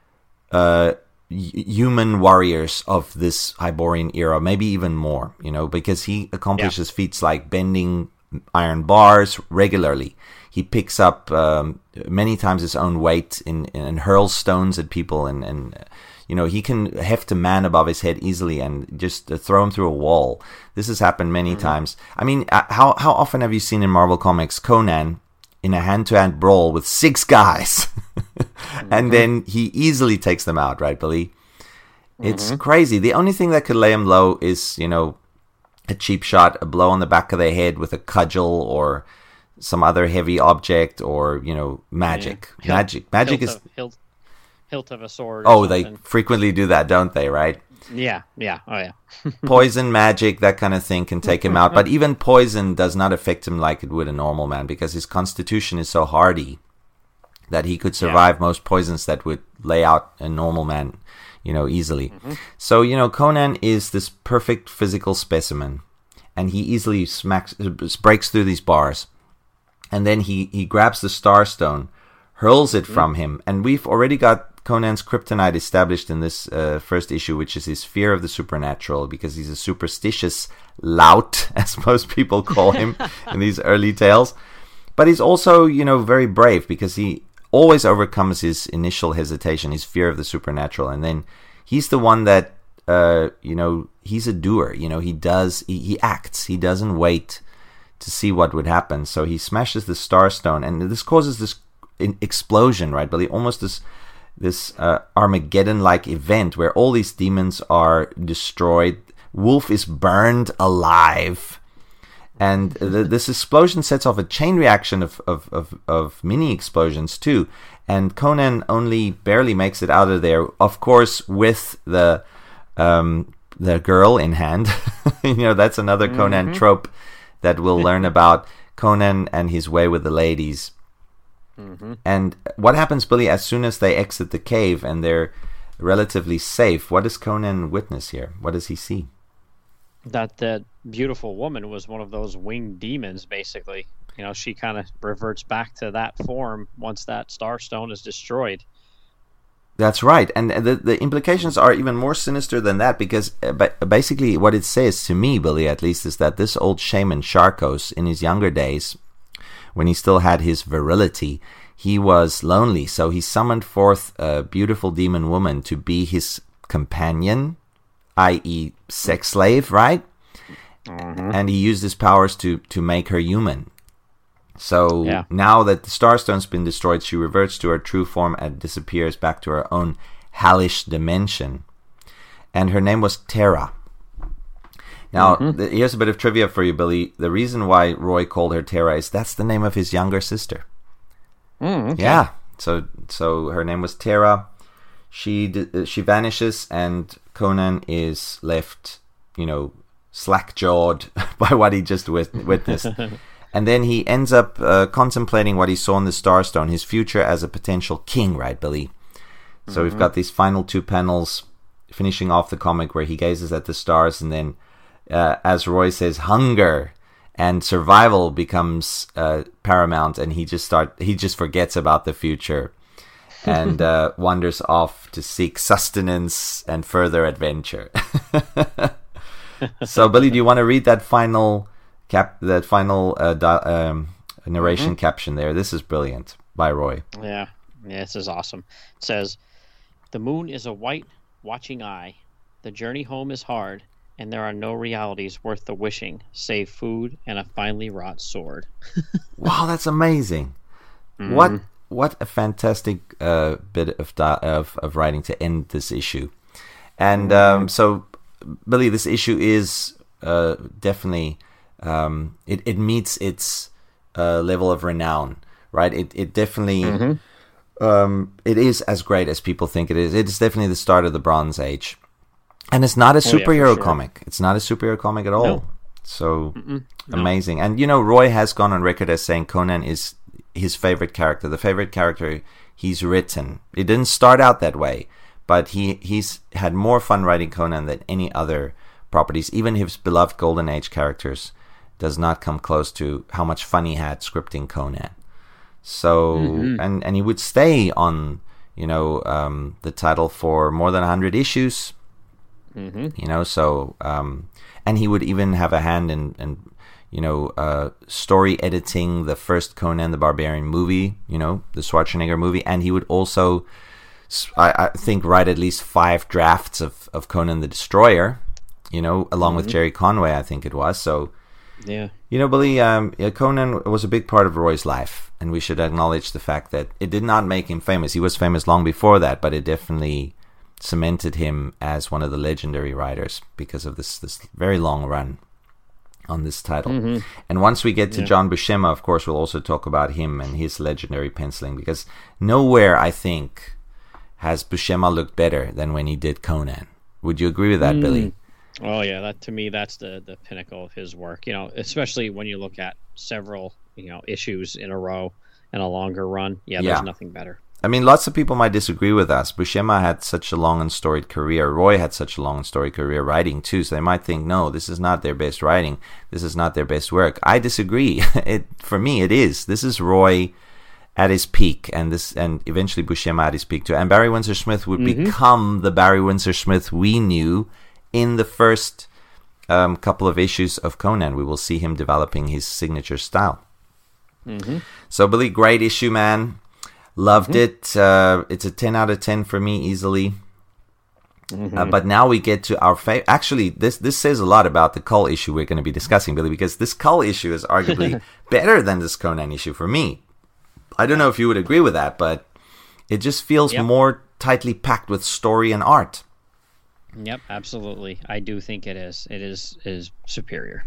human warriors of this Hyborian era, maybe even more, because he accomplishes feats like bending iron bars regularly. He picks up many times his own weight and hurls stones at people, and he can heft a man above his head easily and just throw him through a wall. This has happened many times. I mean, how often have you seen in Marvel Comics Conan in a hand-to-hand brawl with 6 guys, and then he easily takes them out, right, Billy? It's crazy. The only thing that could lay him low is, a cheap shot, a blow on the back of the head with a cudgel or some other heavy object, or magic. Magic is hilt of a sword. Oh, they frequently do that, don't they? Right? Yeah. Oh, yeah. Poison, magic, that kind of thing can take him out. But even poison does not affect him like it would a normal man, because his constitution is so hardy that he could survive most poisons that would lay out a normal man, easily. So, Conan is this perfect physical specimen, and he easily breaks through these bars. And then he grabs the Starstone, hurls it from him, and we've already got Conan's kryptonite established in this first issue, which is his fear of the supernatural, because he's a superstitious lout, as most people call him in these early tales. But he's also, very brave, because he always overcomes his initial hesitation, his fear of the supernatural, and then he's the one that, he's a doer. He acts. He doesn't wait to see what would happen. So he smashes the Starstone, and this causes this explosion, right, Billy? Almost this Armageddon-like event where all these demons are destroyed. Wolf is burned alive, and this explosion sets off a chain reaction of mini explosions too. and Conan only barely makes it out of there. Of course, with the girl in hand. That's another Conan trope that we'll learn about. Conan and his way with the ladies. And what happens, Billy, as soon as they exit the cave and they're relatively safe? What does Conan witness here? What does he see? That beautiful woman was one of those winged demons, basically. She kind of reverts back to that form once that Starstone is destroyed. That's right. And the implications are even more sinister than that, because basically what it says to me, Billy, at least, is that this old shaman Sharkos, in his younger days, when he still had his virility, he was lonely. So he summoned forth a beautiful demon woman to be his companion, i.e. sex slave, right? And he used his powers to make her human. So now that the Starstone's been destroyed, she reverts to her true form and disappears back to her own hellish dimension. And her name was Terra. Now, here's a bit of trivia for you, Billy. The reason why Roy called her Terra is that's the name of his younger sister. Okay. Yeah. So her name was Terra. She vanishes, and Conan is left, slack-jawed by what he just witnessed. And then he ends up contemplating what he saw in the Starstone, his future as a potential king, right, Billy? So we've got these final 2 panels finishing off the comic where he gazes at the stars, and then, as Roy says, hunger and survival becomes paramount, and he just forgets about the future and wanders off to seek sustenance and further adventure. So, Billy, do you want to read that final narration caption there? This is brilliant by Roy. Yeah, this is awesome. It says, "The moon is a white, watching eye. The journey home is hard, and there are no realities worth the wishing, save food and a finely wrought sword." Wow, that's amazing. What a fantastic bit of writing to end this issue. And so, Billy, this issue is definitely... it meets its level of renown, right? It definitely it is as great as people think it is. It is definitely the start of the Bronze Age, and it's not a superhero comic. It's not a superhero comic at all. No. So amazing. And Roy has gone on record as saying Conan is his favorite character, the favorite character he's written. It didn't start out that way, but he's had more fun writing Conan than any other properties. Even his beloved Golden Age characters does not come close to how much fun he had scripting Conan. So, and he would stay on, the title for more than 100 issues. So, and he would even have a hand in story editing the first Conan the Barbarian movie, the Schwarzenegger movie, and he would also, I think, write at least 5 drafts of Conan the Destroyer, along with Jerry Conway, I think it was. So, Billy, Conan was a big part of Roy's life, and we should acknowledge the fact that it did not make him famous. He was famous long before that, but it definitely cemented him as one of the legendary writers because of this very long run on this title. And once we get to John Buscema, of course, we'll also talk about him and his legendary penciling, because nowhere, I think, has Buscema looked better than when he did Conan. Would you agree with that, Billy? Oh yeah, that to me that's the pinnacle of his work. Especially when you look at several issues in a row and a longer run. There's nothing better. I mean, lots of people might disagree with us. Buscema had such a long and storied career. Roy had such a long and storied career writing too. So they might think, no, this is not their best writing. This is not their best work. I disagree. For me, it is. This is Roy at his peak, and eventually Buscema at his peak too. And Barry Windsor Smith would become the Barry Windsor Smith we knew in the first couple of issues of Conan. We will see him developing his signature style. So, Billy, great issue, man. Loved it. It's a 10 out of 10 for me, easily. But now we get to our favorite. Actually, this says a lot about the Cull issue we're going to be discussing, Billy, because this Cull issue is arguably better than this Conan issue for me. I don't know if you would agree with that, but it just feels more tightly packed with story and art. Yep, absolutely. I do think it is. It is superior.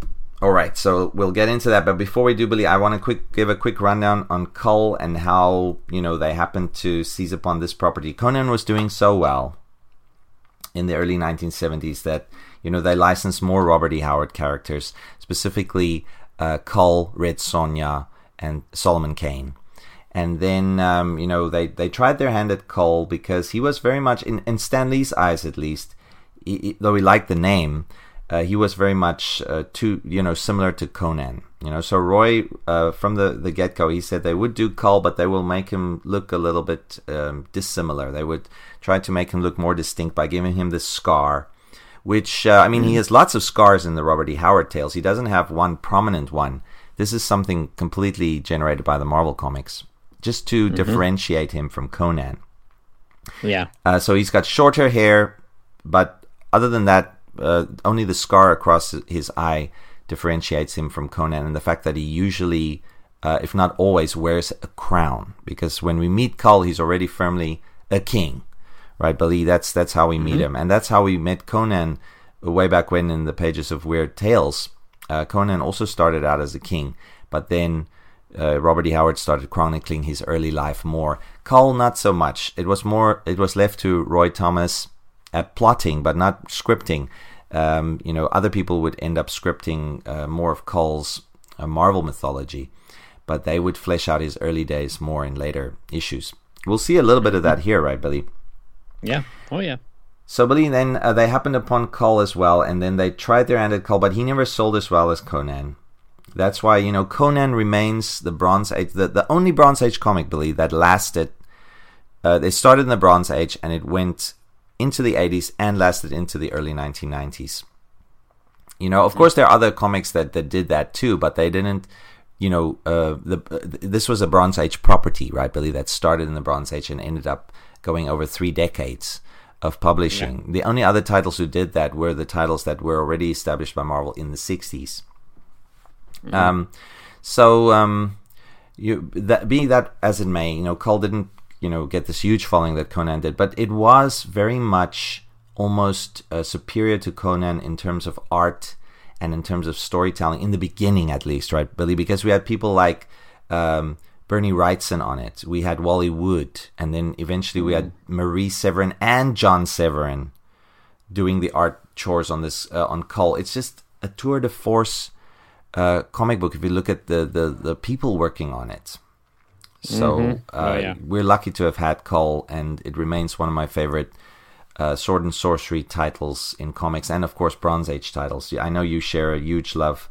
All right, so we'll get into that, but before we do, Billy, I want to give a quick rundown on Cull and how, they happened to seize upon this property. Conan was doing so well in the early 1970s that, they licensed more Robert E. Howard characters, specifically Cull, Red Sonja, and Solomon Kane. And then, they tried their hand at Cull because he was very much, in Stan Lee's eyes at least, though he liked the name, he was very much similar to Conan. So Roy, from the get-go, he said they would do Cull, but they will make him look a little bit dissimilar. They would try to make him look more distinct by giving him this scar, which, he has lots of scars in the Robert E. Howard tales. He doesn't have one prominent one. This is something completely generated by the Marvel Comics, just to differentiate him from Conan. Yeah. So he's got shorter hair, but other than that, only the scar across his eye differentiates him from Conan, and the fact that he usually, if not always, wears a crown. Because when we meet Cull, he's already firmly a king, right, Billy? That's how we meet him, and that's how we met Conan way back when in the pages of Weird Tales. Conan also started out as a king, but then Robert E. Howard started chronicling his early life more. Cull, not so much. It was left to Roy Thomas at plotting, but not scripting. Other people would end up scripting more of Cull's Marvel mythology, but they would flesh out his early days more in later issues. We'll see a little bit of that here, right, Billy? Yeah. Oh, yeah. So, Billy, then they happened upon Cull as well, and then they tried their hand at Cull, but he never sold as well as Conan. That's why, Conan remains the Bronze Age, the only Bronze Age comic, Billy, that lasted. They started in the Bronze Age, and it went into the 80s and lasted into the early 1990s. Of course, there are other comics that did that too, but they didn't. This was a Bronze Age property, right, Billy, that started in the Bronze Age and ended up going over 3 decades of publishing. Yeah. The only other titles who did that were the titles that were already established by Marvel in the 60s. Being that as it may, Cull didn't get this huge following that Conan did, but it was very much almost superior to Conan in terms of art and in terms of storytelling, in the beginning at least, right, Billy? Because we had people like Bernie Wrightson on it, we had Wally Wood, and then eventually we had Marie Severin and John Severin doing the art chores on this on Cull. It's just a tour de force comic book if you look at the people working on it. So we're lucky to have had Cull, and it remains one of my favorite sword and sorcery titles in comics, and of course Bronze Age titles. I know you share a huge love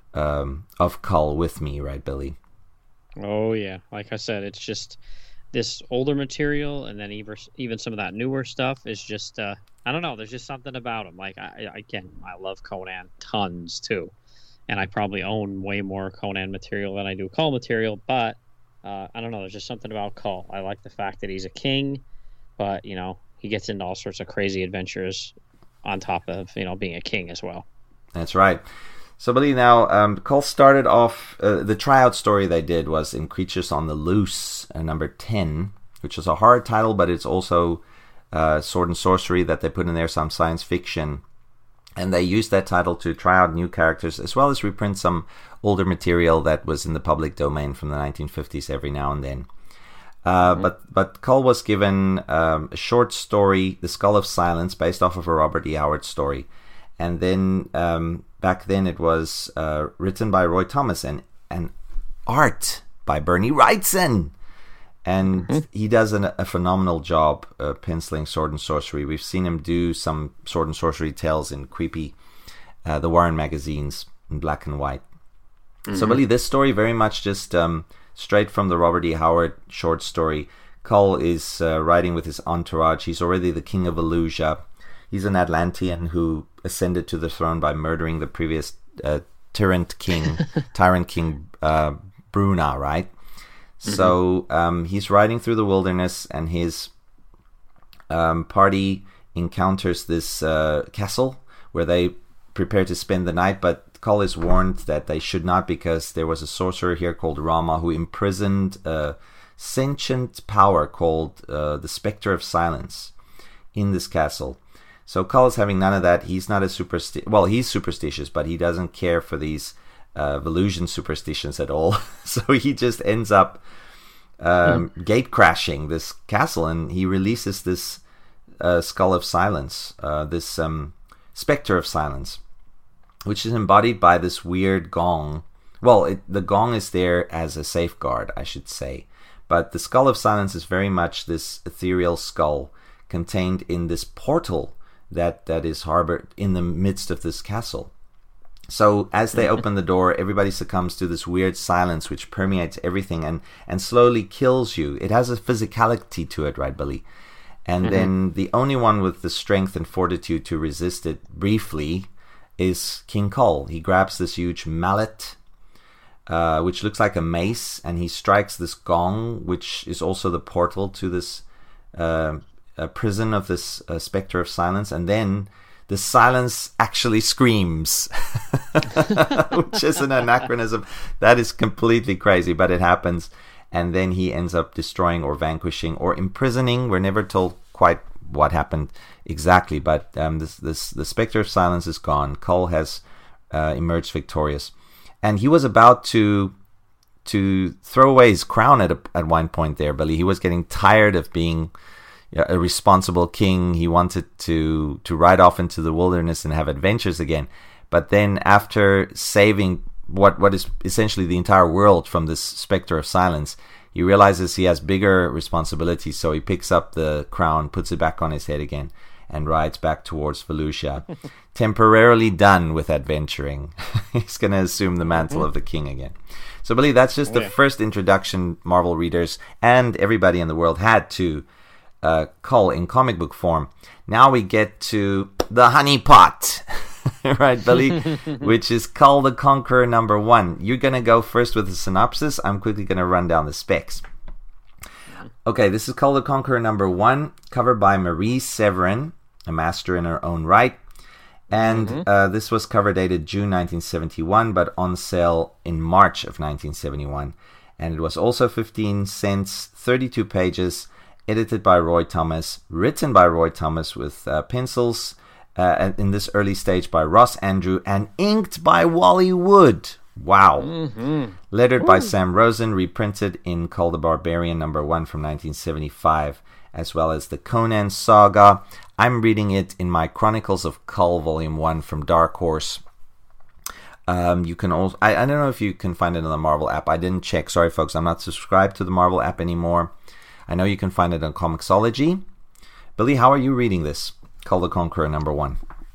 of Cull with me, right, Billy? Oh yeah, like I said, it's just this older material, and then even some of that newer stuff is just I don't know. There's just something about him. Like I love Conan tons too, and I probably own way more Conan material than I do Cull material, but I don't know. There's just something about Cull. I like the fact that he's a king, but he gets into all sorts of crazy adventures on top of being a king as well. That's right. So, Billy, now Cull started off. The tryout story they did was in Creatures on the Loose, number 10, which is a horror title, but it's also sword and sorcery that they put in there, some science fiction. And they used that title to try out new characters, as well as reprint some older material that was in the public domain from the 1950s every now and then. But Cull was given a short story, The Skull of Silence, based off of a Robert E. Howard story. And then back then it was written by Roy Thomas and art by Bernie Wrightson. And he does a phenomenal job penciling sword and sorcery. We've seen him do some sword and sorcery tales in creepy, the Warren magazines in black and white. So really, this story very much just straight from the Robert E. Howard short story. Cull is riding with his entourage. He's already the king of Elusia. He's an Atlantean who ascended to the throne by murdering the previous tyrant king Bruna, right? So he's riding through the wilderness, and his party encounters this castle where they prepare to spend the night, but Cull is warned that they should not, because there was a sorcerer here called Rama who imprisoned a sentient power called the Spectre of Silence in this castle. So Kull is having none of that. He's not a he's superstitious, but he doesn't care for these Volusian superstitions at all. So he just ends up gate crashing this castle, and he releases this Skull of Silence, this Spectre of Silence, which is embodied by this weird gong. Well, the gong is there as a safeguard, I should say. But the Skull of Silence is very much this ethereal skull contained in this portal that is harbored in the midst of this castle. So as they open the door, everybody succumbs to this weird silence which permeates everything and slowly kills you. It has a physicality to it, right, Billy? And then the only one with the strength and fortitude to resist it briefly is King Kull. He grabs this huge mallet, which looks like a mace, and he strikes this gong, which is also the portal to this prison of this Spectre of Silence, and then the silence actually screams, which is an anachronism. That is completely crazy, but it happens. And then he ends up destroying or vanquishing or imprisoning. We're never told quite what happened exactly, but the Spectre of Silence is gone. Kull has emerged victorious. And he was about to throw away his crown at one point there, Billy. He was getting tired of being a responsible king. He wanted to ride off into the wilderness and have adventures again. But then after saving what is essentially the entire world from this Spectre of Silence, he realizes he has bigger responsibilities, so he picks up the crown, puts it back on his head again, and rides back towards Volusia. Temporarily done with adventuring. He's going to assume the mantle of the king again. So, Billy, that's just the first introduction Marvel readers and everybody in the world had to Kull in comic book form. Now we get to the honeypot, right, Billy? Which is Kull the Conqueror #1. You're going to go first with the synopsis. I'm quickly going to run down the specs. Okay, this is Kull the Conqueror #1, covered by Marie Severin, a master in her own right. And this was cover dated June 1971, but on sale in March of 1971. And it was also 15 cents, 32 pages, edited by Roy Thomas, written by Roy Thomas with pencils in this early stage by Ross Andrew, and inked by Wally Wood. Wow. Lettered by Sam Rosen, reprinted in Kull the Barbarian #1 from 1975, as well as the Conan Saga. I'm reading it in my Chronicles of Kull Volume 1 from Dark Horse. You can also, I don't know if you can find it on the Marvel app. I didn't check. Sorry, folks. I'm not subscribed to the Marvel app anymore. I know you can find it on Comixology. Billy, how are you reading this? Kull the Conqueror #1.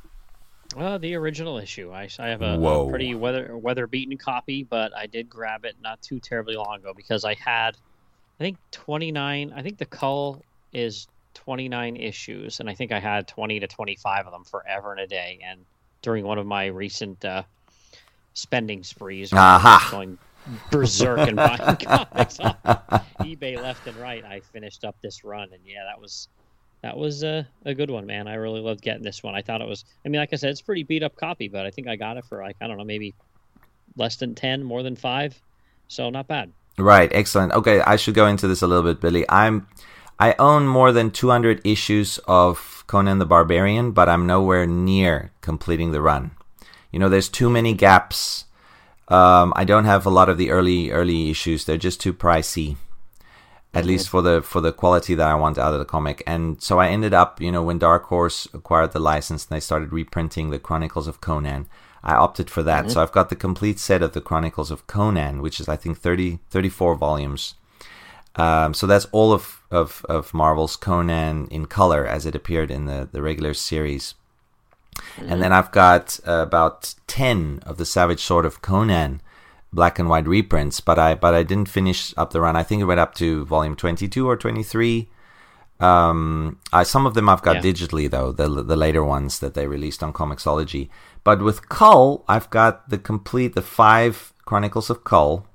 The original issue. I have a pretty weather-beaten copy, but I did grab it not too terribly long ago because I had, I think, 29. I think the Kull is 29 issues, and I think I had 20 to 25 of them forever and a day. And during one of my recent spending sprees, going berserk and buying comics on eBay left and right, I finished up this run, and yeah, that was a good one, man. I really loved getting this one. I thought it was, I mean, like I said, it's a pretty beat up copy, but I think I got it for, like, I don't know, maybe less than 10, more than 5, so not bad. Right, excellent. Okay, I should go into this a little bit, Billy. I own more than 200 issues of Conan the Barbarian, but I'm nowhere near completing the run. You know, there's too many gaps. I don't have a lot of the early issues. They're just too pricey, at least for the quality that I want out of the comic. And so I ended up, you know, when Dark Horse acquired the license and they started reprinting the Chronicles of Conan, I opted for that. So I've got the complete set of the Chronicles of Conan, which is, I think, 34 volumes. So that's all of Marvel's Conan in color as it appeared in the regular series. And then I've got about 10 of the Savage Sword of Conan black and white reprints, but I didn't finish up the run. I think it went up to volume 22 or 23. Some of them I've got digitally, though, the later ones that they released on Comixology. But with Kull, I've got the 5 Chronicles of Kull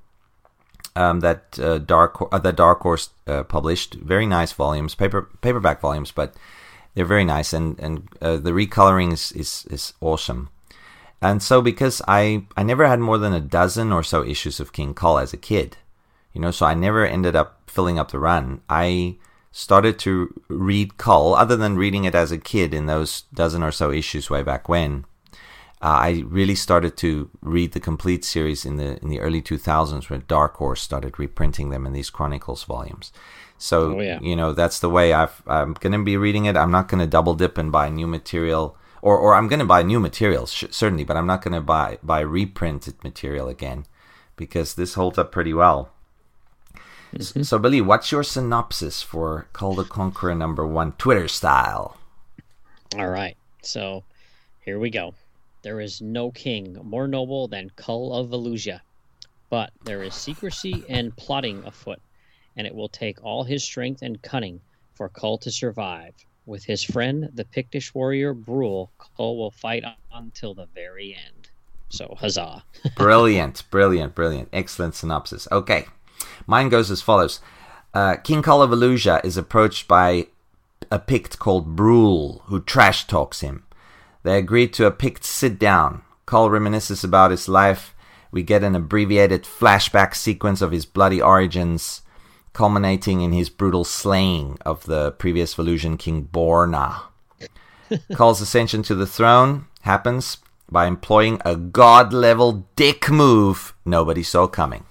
that Dark Horse published. Very nice volumes, paperback volumes, but they're very nice, and the recoloring is awesome. And so because I never had more than a dozen or so issues of King Kull as a kid, you know, so I never ended up filling up the run. I started to read Cull, other than reading it as a kid in those dozen or so issues way back when, I really started to read the complete series in the early 2000s when Dark Horse started reprinting them in these Chronicles volumes. So, that's the way I'm going to be reading it. I'm not going to double dip and buy new material, or I'm going to buy new material, certainly, but I'm not going to buy reprinted material again, because this holds up pretty well. Mm-hmm. So, Billy, what's your synopsis for Kull the Conqueror #1, Twitter style? All right, so here we go. There is no king more noble than Kull of Volusia, but there is secrecy and plotting afoot, and it will take all his strength and cunning for Kull to survive. With his friend, the Pictish warrior Brule, Kull will fight on till the very end. So, huzzah. Brilliant. Excellent synopsis. Okay. Mine goes as follows. King Kull of Volusia is approached by a Pict called Brule, who trash talks him. They agree to a Pict sit-down. Kull reminisces about his life. We get an abbreviated flashback sequence of his bloody origins, culminating in his brutal slaying of the previous Volusian king Borna. Kull's ascension to the throne happens by employing a god-level dick move nobody saw coming.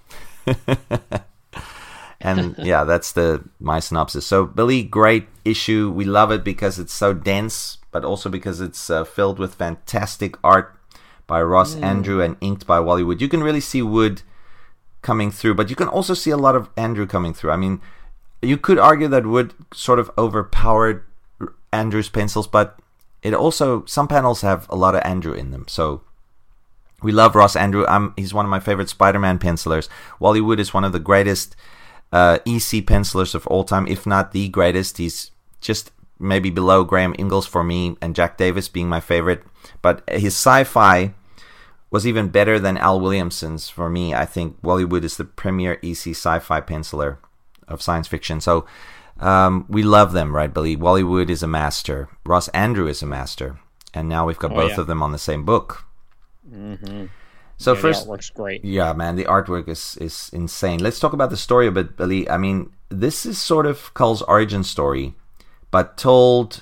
And yeah, that's my synopsis. So, Billy, great issue. We love it because it's so dense, but also because it's filled with fantastic art by Ross Andru and inked by Wally Wood. You can really see Wood coming through, but you can also see a lot of Andru coming through. I mean, you could argue that Wood sort of overpowered Andru's pencils, but it also, some panels have a lot of Andru in them. So we love Ross Andru. He's one of my favorite Spider-Man pencilers. Wally Wood is one of the greatest EC pencilers of all time, if not the greatest. He's just maybe below Graham Ingalls for me, and Jack Davis being my favorite. But his sci-fi was even better than Al Williamson's for me. I think Wally Wood is the premier EC sci-fi penciler of science fiction. So we love them, right, Billy? Wally Wood is a master. Ross Andru is a master. And now we've got both of them on the same book. Mm-hmm. So first, the artwork's great. Yeah, man, the artwork is insane. Let's talk about the story a bit, Billy. I mean, this is sort of Kull's origin story, but told,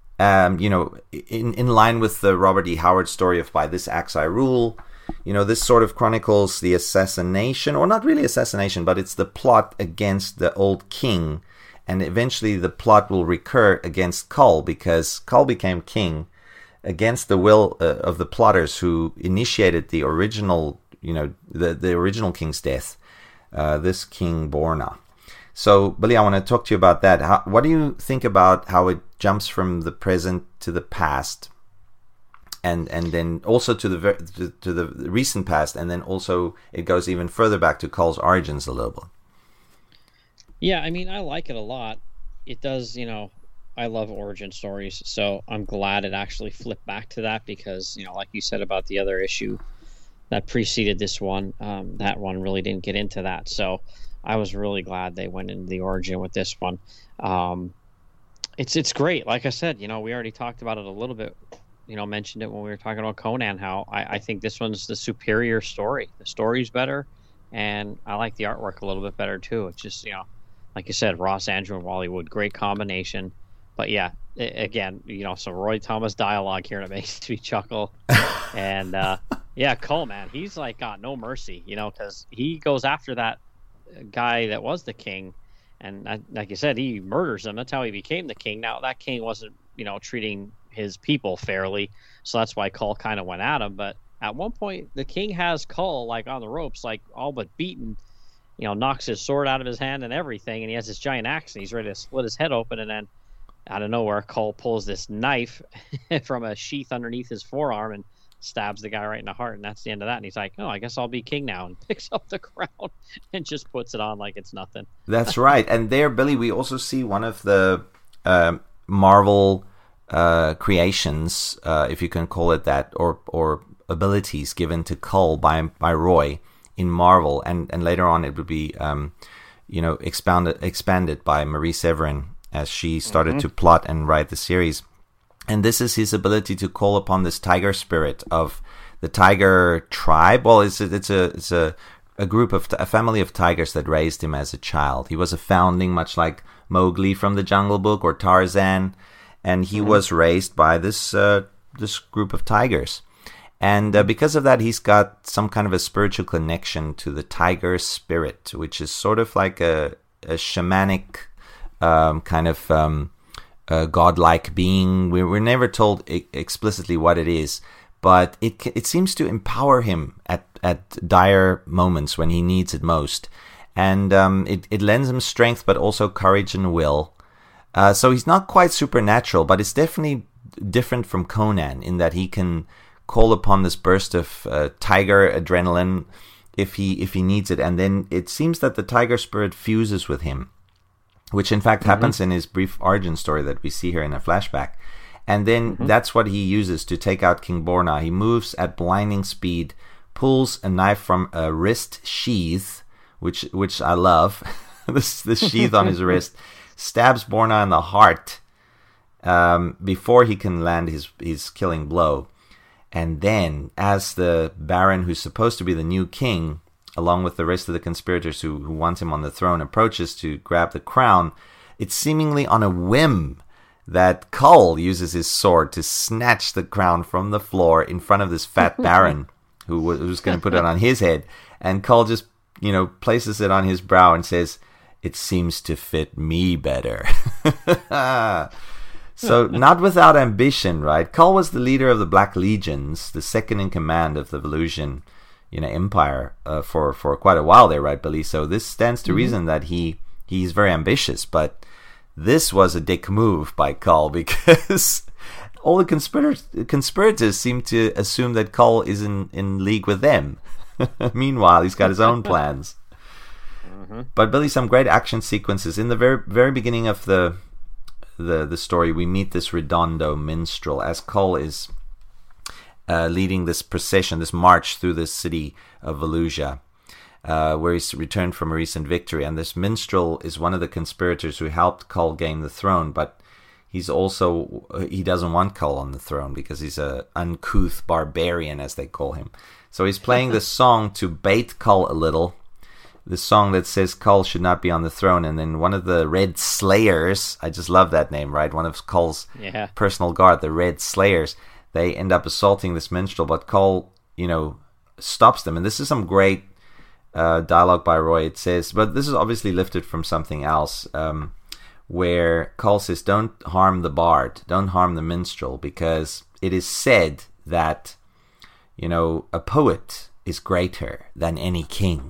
in line with the Robert E. Howard story of By This Axe I Rule. This sort of chronicles the assassination, or not really assassination, but it's the plot against the old king, and eventually the plot will recur against Kull, because Kull became king against the will of the plotters who initiated the original, the original king's death, this King Borna. So, Billy, I want to talk to you about that. What do you think about how it jumps from the present to the past, and then also to the recent past, and then also it goes even further back to Kull's origins a little bit? Yeah, I mean, I like it a lot. It does, I love origin stories, so I'm glad it actually flipped back to that, because, like you said about the other issue that preceded this one, that one really didn't get into that. So I was really glad they went into the origin with this one. It's great. Like I said, we already talked about it a little bit, mentioned it when we were talking about Conan, how I think this one's the superior story. The story's better, and I like the artwork a little bit better too. It's just, like you said, Ross Andru and Wally Wood, great combination. But yeah, again, some Roy Thomas dialogue here, and it makes me chuckle. And Kull, man, he's like got no mercy, because he goes after that guy that was the king, and like you said, he murders him. That's how he became the king. Now that king wasn't, treating his people fairly, so that's why Kull kind of went at him. But at one point, the king has Kull like on the ropes, like all but beaten. Knocks his sword out of his hand and everything, and he has this giant axe, and he's ready to split his head open, and then out of nowhere, Kull pulls this knife from a sheath underneath his forearm and stabs the guy right in the heart, and that's the end of that. And he's like, "Oh, I guess I'll be king now," and picks up the crown and just puts it on like it's nothing. That's right. And there, Billy, we also see one of the Marvel creations, if you can call it that, or abilities given to Kull by Roy in Marvel, and later on it would be expanded by Marie Severin as she started to plot and write the series. And this is his ability to call upon this tiger spirit of the tiger tribe. Well, it's a group of a family of tigers that raised him as a child. He was a foundling, much like Mowgli from the Jungle Book or Tarzan, and he was raised by this group of tigers. And because of that, he's got some kind of a spiritual connection to the tiger spirit, which is sort of like a shamanic kind of godlike being. We're never told explicitly what it is, but it seems to empower him at dire moments when he needs it most. And it lends him strength, but also courage and will. So he's not quite supernatural, but it's definitely different from Conan in that he can call upon this burst of tiger adrenaline if he needs it, and then it seems that the tiger spirit fuses with him, which in fact happens in his brief origin story that we see here in a flashback. And then that's what he uses to take out King Borna. He moves at blinding speed, pulls a knife from a wrist sheath, which I love, this sheath on his wrist, stabs Borna in the heart before he can land his killing blow. And then, as the Baron, who's supposed to be the new king, along with the rest of the conspirators who want him on the throne, approaches to grab the crown, it's seemingly on a whim that Kull uses his sword to snatch the crown from the floor in front of this fat Baron who was going to put it on his head. And Kull just, places it on his brow and says, "It seems to fit me better." So, not without ambition, right? Kull was the leader of the Black Legions, the second in command of the Valusian, empire for quite a while there, right, Billy? So this stands to reason that he's very ambitious, but this was a dick move by Kull because all the conspirators seem to assume that Kull is in league with them. Meanwhile, he's got his own plans. But Billy, some great action sequences in the very very beginning of the story. We meet this Redondo minstrel as Kull is leading this procession, this march through the city of Valusia, where he's returned from a recent victory. And this minstrel is one of the conspirators who helped Kull gain the throne, but he doesn't want Kull on the throne because he's a uncouth barbarian, as they call him. So he's playing this song to bait Kull a little. The song that says Kull should not be on the throne, and then one of the Red Slayers, I just love that name, right? One of Kull's personal guard, the Red Slayers, they end up assaulting this minstrel, but Kull, stops them. And this is some great dialogue by Roy. It says, but this is obviously lifted from something else, where Kull says, "Don't harm the bard, don't harm the minstrel, because it is said that, a poet is greater than any king."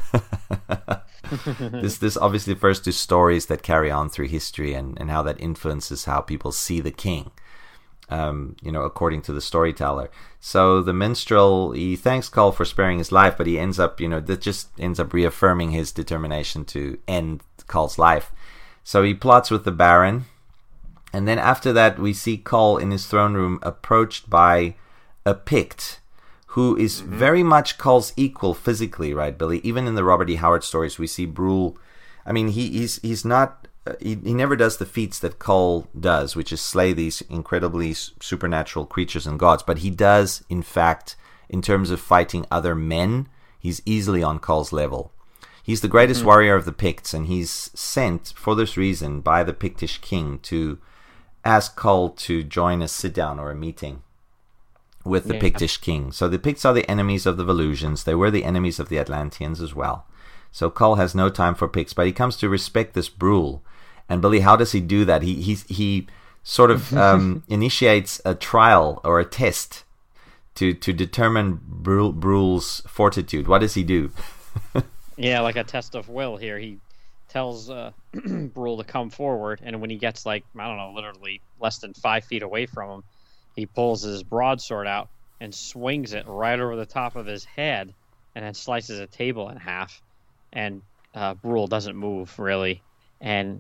This obviously refers to stories that carry on through history and how that influences how people see the king, according to the storyteller. So the minstrel, he thanks Kull for sparing his life, but he ends up, that just ends up reaffirming his determination to end Kull's life. So he plots with the Baron, and then after that we see Kull in his throne room approached by a Pict, who is very much Kull's equal physically, right, Billy? Even in the Robert E. Howard stories, we see Brule. I mean, he's not. He never does the feats that Kull does, which is slay these incredibly supernatural creatures and gods. But he does, in fact, in terms of fighting other men, he's easily on Kull's level. He's the greatest warrior of the Picts, and he's sent for this reason by the Pictish king to ask Kull to join a sit-down or a meeting with the Pictish king. So the Picts are the enemies of the Valusians. They were the enemies of the Atlanteans as well. So Kull has no time for Picts, but he comes to respect this Brule. And Billy, how does he do that? He sort of initiates a trial or a test to determine Brule's fortitude. What does he do? Yeah, like a test of will here. He tells Brule to come forward, and when he gets literally less than 5 feet away from him, he pulls his broadsword out and swings it right over the top of his head and then slices a table in half. And Brule doesn't move, really. And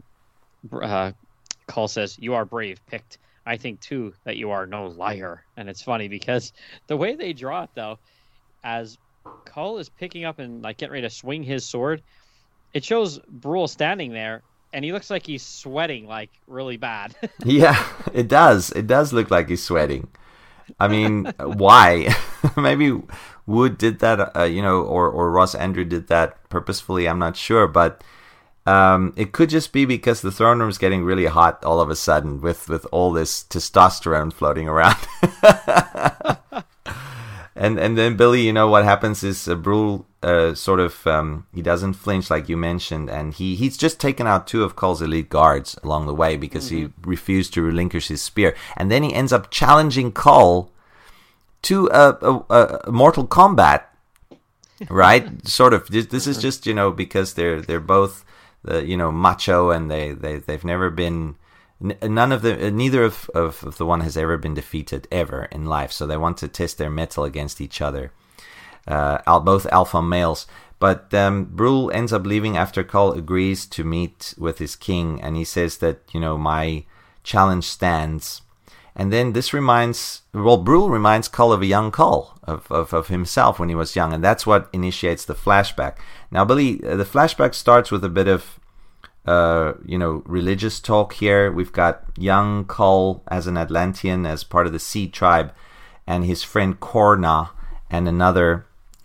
Kull says, "You are brave, Pict. I think, too, that you are no liar." And it's funny because the way they draw it, though, as Kull is picking up and getting ready to swing his sword, it shows Brule standing there, and he looks like he's sweating really bad. Yeah, it does. It does look like he's sweating. I mean, why? Maybe Wood did that, or Ross Andrew did that purposefully. I'm not sure, but It could just be because the throne room's getting really hot all of a sudden with all this testosterone floating around. And then Billy, you know, what happens is Brule sort of, he doesn't flinch like you mentioned, and he's just taken out 2 of Kull's elite guards along the way because he refused to relinquish his spear. And then he ends up challenging Kull to a mortal combat, right? Sort of. This is just, you know, because they're both, you know, macho, and they've never been... neither of the one has ever been defeated ever in life, so they want to test their mettle against each other. Both alpha males. But Brule ends up leaving after Kull agrees to meet with his king, and he says that, you know, my challenge stands. And then Brule reminds Kull of a young Kull, of himself when he was young, and that's what initiates the flashback. Now, Billy, the flashback starts with a bit of you know, religious talk here. We've got young Kull as an Atlantean, as part of the Sea tribe, and his friend Korna and another,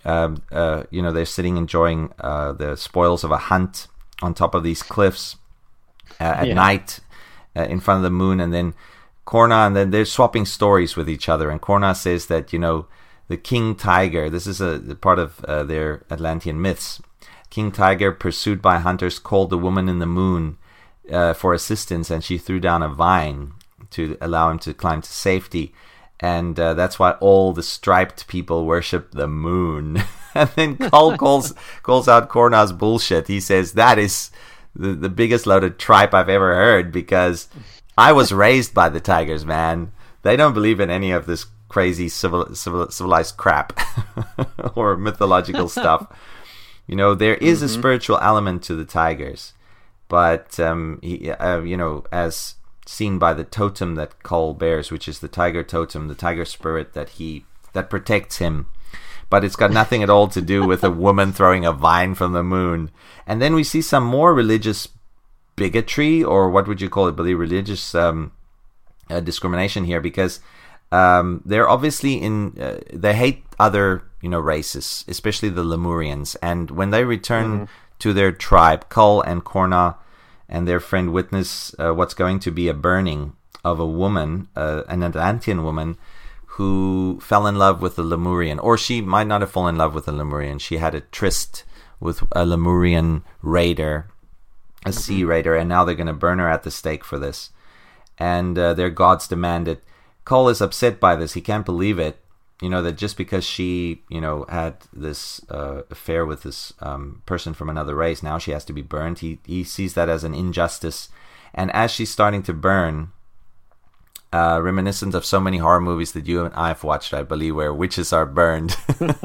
you know, they're sitting enjoying the spoils of a hunt on top of these cliffs at night in front of the moon. And then Korna, and then they're swapping stories with each other. And Korna says that, you know, the King Tiger, this is a part of their Atlantean myths. King Tiger, pursued by hunters, called the woman in the moon for assistance, and she threw down a vine to allow him to climb to safety. And that's why all the striped people worship the moon. And then Kull calls out Korna's bullshit. He says, that is the biggest load of tripe I've ever heard, because I was raised by the tigers, man. They don't believe in any of this crazy civilized crap or mythological stuff. You know, there is a spiritual element to the tigers, but you know, as seen by the totem that Kull bears, which is the tiger totem, the tiger spirit that protects him. But it's got nothing at all to do with a woman throwing a vine from the moon. And then we see some more religious bigotry, or what would you call it, Billy? Religious discrimination here, because they're obviously they hate other, you know, races, especially the Lemurians. And when they return to their tribe, Kull and Korna and their friend witness what's going to be a burning of a woman, an Atlantean woman, who fell in love with a Lemurian. Or she might not have fallen in love with a Lemurian. She had a tryst with a Lemurian raider, a sea raider, and now they're going to burn her at the stake for this. And their gods demand it. Kull is upset by this. He can't believe it. You know, that just because she, you know, had this affair with this person from another race, now she has to be burned. He sees that as an injustice. And as she's starting to burn, reminiscent of so many horror movies that you and I have watched, I believe, where witches are burned.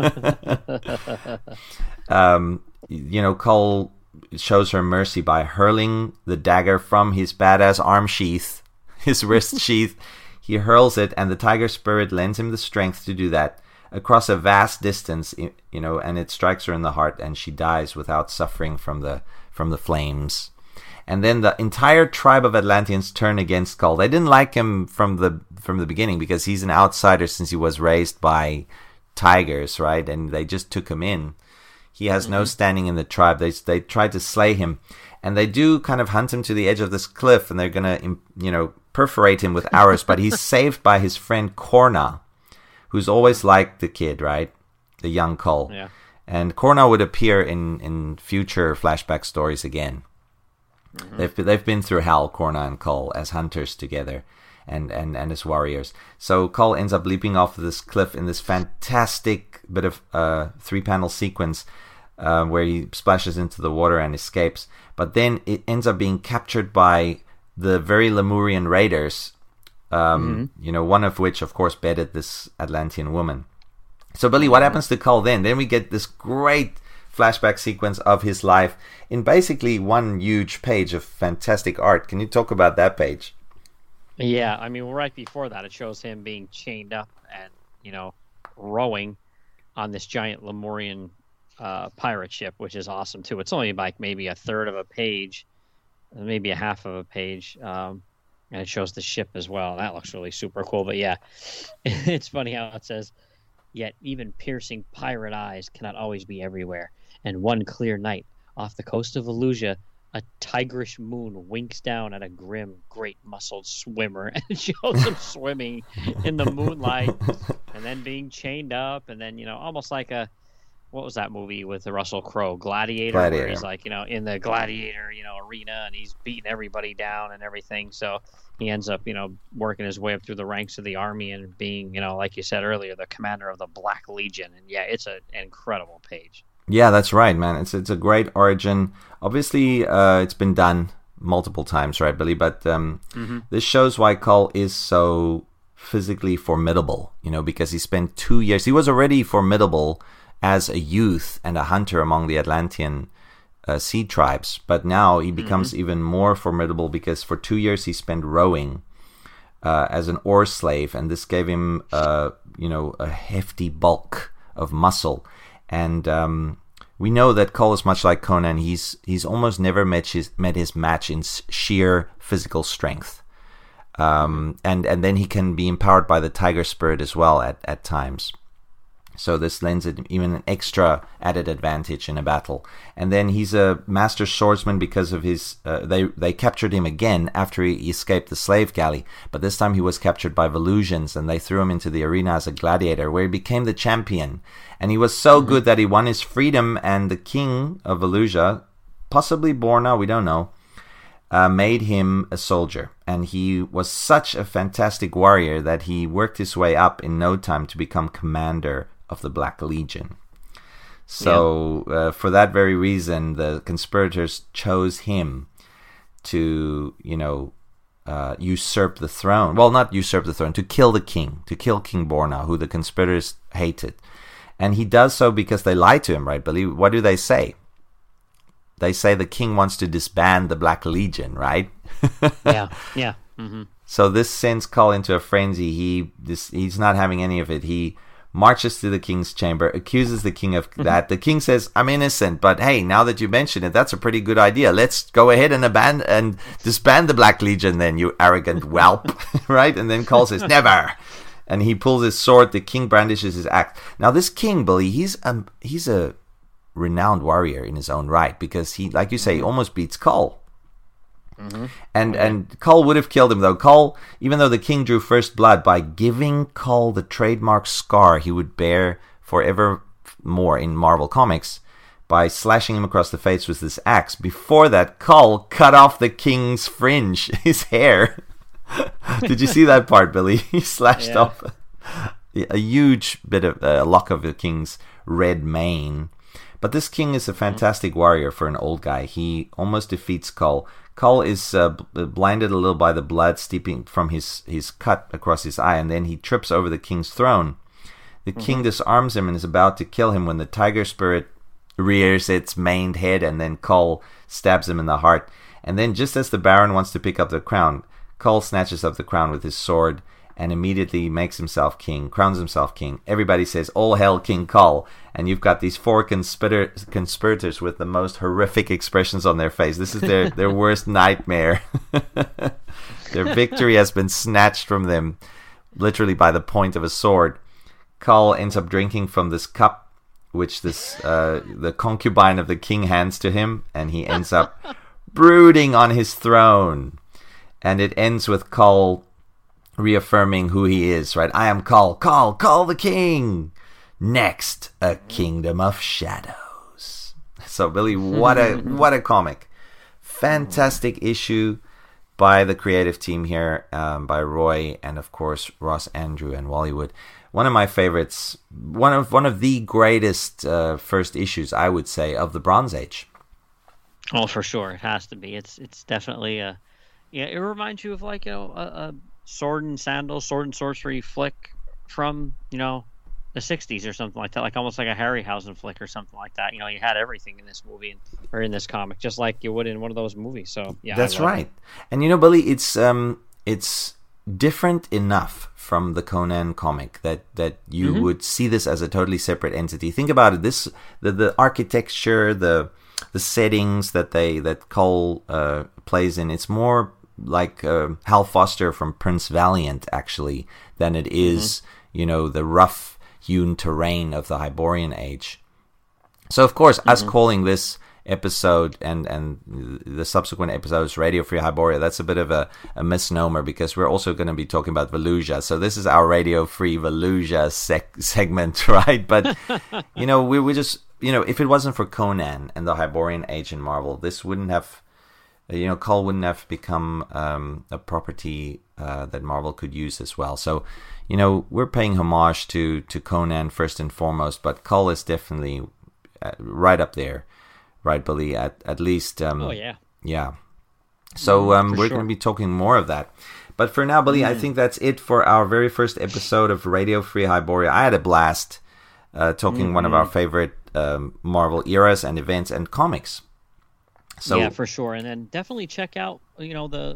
You know, Kull shows her mercy by hurling the dagger from his badass arm sheath, his wrist sheath. He hurls it, and the tiger spirit lends him the strength to do that across a vast distance, you know, and it strikes her in the heart, and she dies without suffering from the flames. And then the entire tribe of Atlanteans turn against Kull. They didn't like him from the beginning because he's an outsider since he was raised by tigers, right? And they just took him in. He has no standing in the tribe. They tried to slay him, and they do kind of hunt him to the edge of this cliff, and they're gonna, you know, perforate him with arrows. But he's saved by his friend Korna, who's always liked the kid, right? The young Kull. Yeah. And Korna would appear in future flashback stories again. They've been through hell, Korna and Kull, as hunters together, and as warriors. So Kull ends up leaping off this cliff in this fantastic bit of 3-panel sequence where he splashes into the water and escapes. But then it ends up being captured by the very Lemurian raiders, you know, one of which, of course, bedded this Atlantean woman. So, Billy, what happens to Kull then? Then we get this great flashback sequence of his life in basically one huge page of fantastic art. Can you talk about that page? Yeah, I mean, right before that, it shows him being chained up and, you know, rowing on this giant Lemurian pirate ship, which is awesome, too. It's only like maybe a third of a page, maybe a half of a page, and it shows the ship as well. That looks really super cool. But yeah, it's funny how it says, yet even piercing pirate eyes cannot always be everywhere. And one clear night off the coast of Alusia, a tigerish moon winks down at a grim, great-muscled swimmer and shows him swimming in the moonlight, and then being chained up, and then almost like what was that movie with the Russell Crowe, Gladiator, where he's like in the gladiator arena, and he's beating everybody down and everything. So he ends up working his way up through the ranks of the army and being like you said earlier, the commander of the Black Legion. And yeah, it's an incredible page. Yeah, that's right, man. It's a great origin. Obviously, it's been done multiple times, right, Billy? But this shows why Kull is so physically formidable, because he spent 2 years. He was already formidable as a youth and a hunter among the Atlantean sea tribes. But now he becomes even more formidable because for 2 years he spent rowing as an oar slave. And this gave him, a hefty bulk of muscle. And we know that Kull is much like Conan. He's almost never met his match in sheer physical strength. And then he can be empowered by the tiger spirit as well at times. So this lends it even an extra added advantage in a battle. And then he's a master swordsman because of his... They captured him again after he escaped the slave galley. But this time he was captured by Volusians, and they threw him into the arena as a gladiator, where he became the champion. And he was so good that he won his freedom, and the king of Volusia, possibly Borna, we don't know, made him a soldier. And he was such a fantastic warrior that he worked his way up in no time to become commander of the Black Legion. So for that very reason, the conspirators chose him to, usurp the throne. Well, not usurp the throne, to kill the king, to kill King Borna, who the conspirators hated. And he does so because they lied to him, right, Billy? What do they say? They say the king wants to disband the Black Legion, right? Yeah. Mm-hmm. So this sends Kull into a frenzy. He's not having any of it. He marches to the king's chamber, accuses the king of that. The king says, "I'm innocent, but hey, now that you mention it, that's a pretty good idea. Let's go ahead and disband the Black Legion then, you arrogant whelp." Right? And then Kull says, "Never." And he pulls his sword. The king brandishes his axe. Now this king, Billy, he's a renowned warrior in his own right, because he, like you say, he almost beats Kull. And Kull would have killed him, though. Kull, even though the king drew first blood, by giving Kull the trademark scar he would bear forevermore in Marvel Comics, by slashing him across the face with this axe. Before that, Kull cut off the king's fringe, his hair. Did you see that part, Billy? He slashed off a huge bit of a lock of the king's red mane. But this king is a fantastic warrior for an old guy. He almost defeats Kull. Kull is blinded a little by the blood steeping from his cut across his eye, and then he trips over the king's throne. The king disarms him and is about to kill him when the tiger spirit rears its maned head, and then Kull stabs him in the heart. And then just as the Baron wants to pick up the crown, Kull snatches up the crown with his sword and immediately makes himself king, crowns himself king. Everybody says, "All hail King Kull." And you've got these four conspirators with the most horrific expressions on their face. This is their worst nightmare. Their victory has been snatched from them, literally by the point of a sword. Kull ends up drinking from this cup, which the concubine of the king hands to him, and he ends up brooding on his throne. And it ends with Kull reaffirming who he is, right? "I am Kull, Kull the king. Next, a kingdom of shadows." So, Billy, what a comic. Fantastic issue by the creative team here, by Roy and, of course, Ross Andrew and Wallywood. One of my favorites, one of the greatest first issues, I would say, of the Bronze Age. Oh, for sure. It has to be. It's definitely it reminds you of a sword and sandals, sword and sorcery flick from, the 60s or something like that, like almost like a Harryhausen flick or something like that. You had everything in this movie or in this comic, just like you would in one of those movies. So yeah, that's right. It. And Billy, it's different enough from the Conan comic that you would see this as a totally separate entity. Think about it. The architecture, the settings that Kull plays in, it's more like Hal Foster from Prince Valiant, actually, than it is, the rough-hewn terrain of the Hyborian Age. So, of course, us calling this episode and the subsequent episodes, Radio Free Hyboria, that's a bit of a misnomer because we're also going to be talking about Volusia. So this is our Radio Free Volusia segment, right? But, we just, if it wasn't for Conan and the Hyborian Age in Marvel, this wouldn't have, Kull wouldn't have become a property that Marvel could use as well. So, we're paying homage to Conan first and foremost, but Kull is definitely right up there, right, Billy? At least, oh yeah, yeah. So we're going to be talking more of that. But for now, Billy, I think that's it for our very first episode of Radio Free Hyboria. I had a blast talking one of our favorite Marvel eras and events and comics. So, yeah, for sure. And then definitely check out, we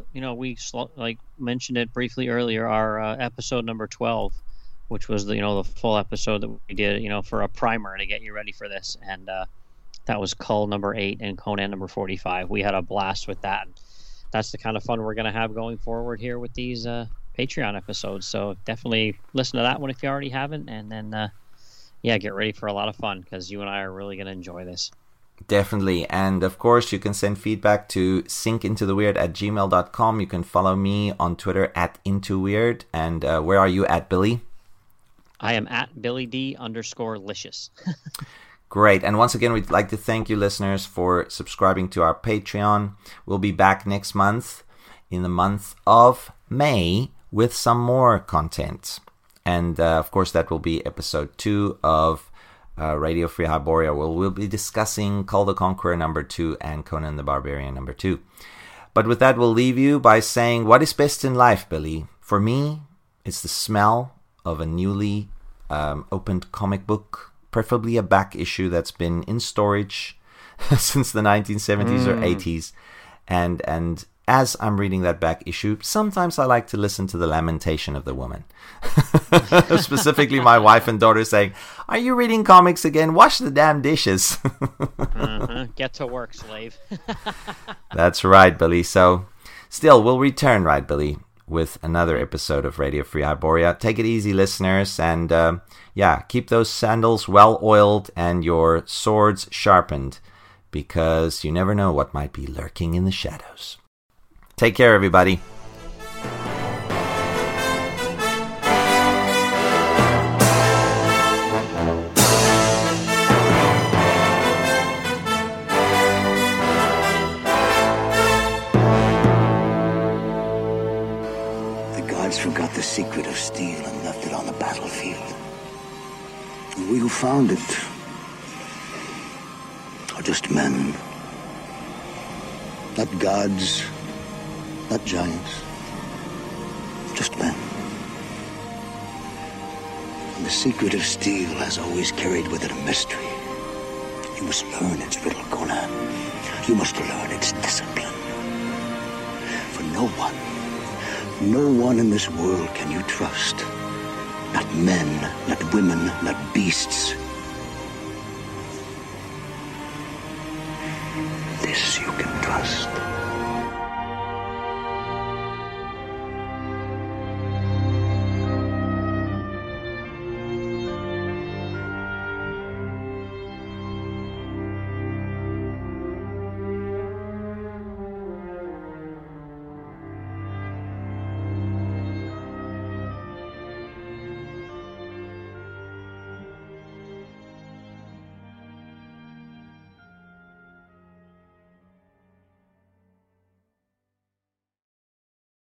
mentioned it briefly earlier, our episode number 12, which was the full episode that we did, for a primer to get you ready for this. And that was Kull number 8 and Conan number 45. We had a blast with that. That's the kind of fun we're going to have going forward here with these Patreon episodes. So definitely listen to that one if you already haven't. And then, get ready for a lot of fun because you and I are really going to enjoy this. Definitely. And of course, you can send feedback to sinkintotheweird@gmail.com. You can follow me on Twitter @IntoWeird. And where are you at, Billy? I am at BillyD_licious. Great. And once again, we'd like to thank you, listeners, for subscribing to our Patreon. We'll be back next month, in the month of May, with some more content. And of course, that will be episode 2 of Radio Free Hyboria. We'll be discussing Kull the Conqueror number 2 and Conan the Barbarian number 2. But with that, we'll leave you by saying, what is best in life, Billy? For me, it's the smell of a newly opened comic book, preferably a back issue that's been in storage since the 1970s or 80s. And as I'm reading that back issue, sometimes I like to listen to the lamentation of the woman. Specifically my wife and daughter saying, "Are you reading comics again? Wash the damn dishes." Get to work, slave. That's right, Billy. So still, we'll return, right, Billy, with another episode of Radio Free Hyboria. Take it easy, listeners, and keep those sandals well oiled and your swords sharpened, because you never know what might be lurking in the shadows. Take care, everybody. The gods forgot the secret of steel and left it on the battlefield. And we who found it are just men. Not gods, not giants, just men. And the secret of steel has always carried with it a mystery. You must learn its riddle, Conan. You must learn its discipline. For no one in this world can you trust. Not men, not women, not beasts.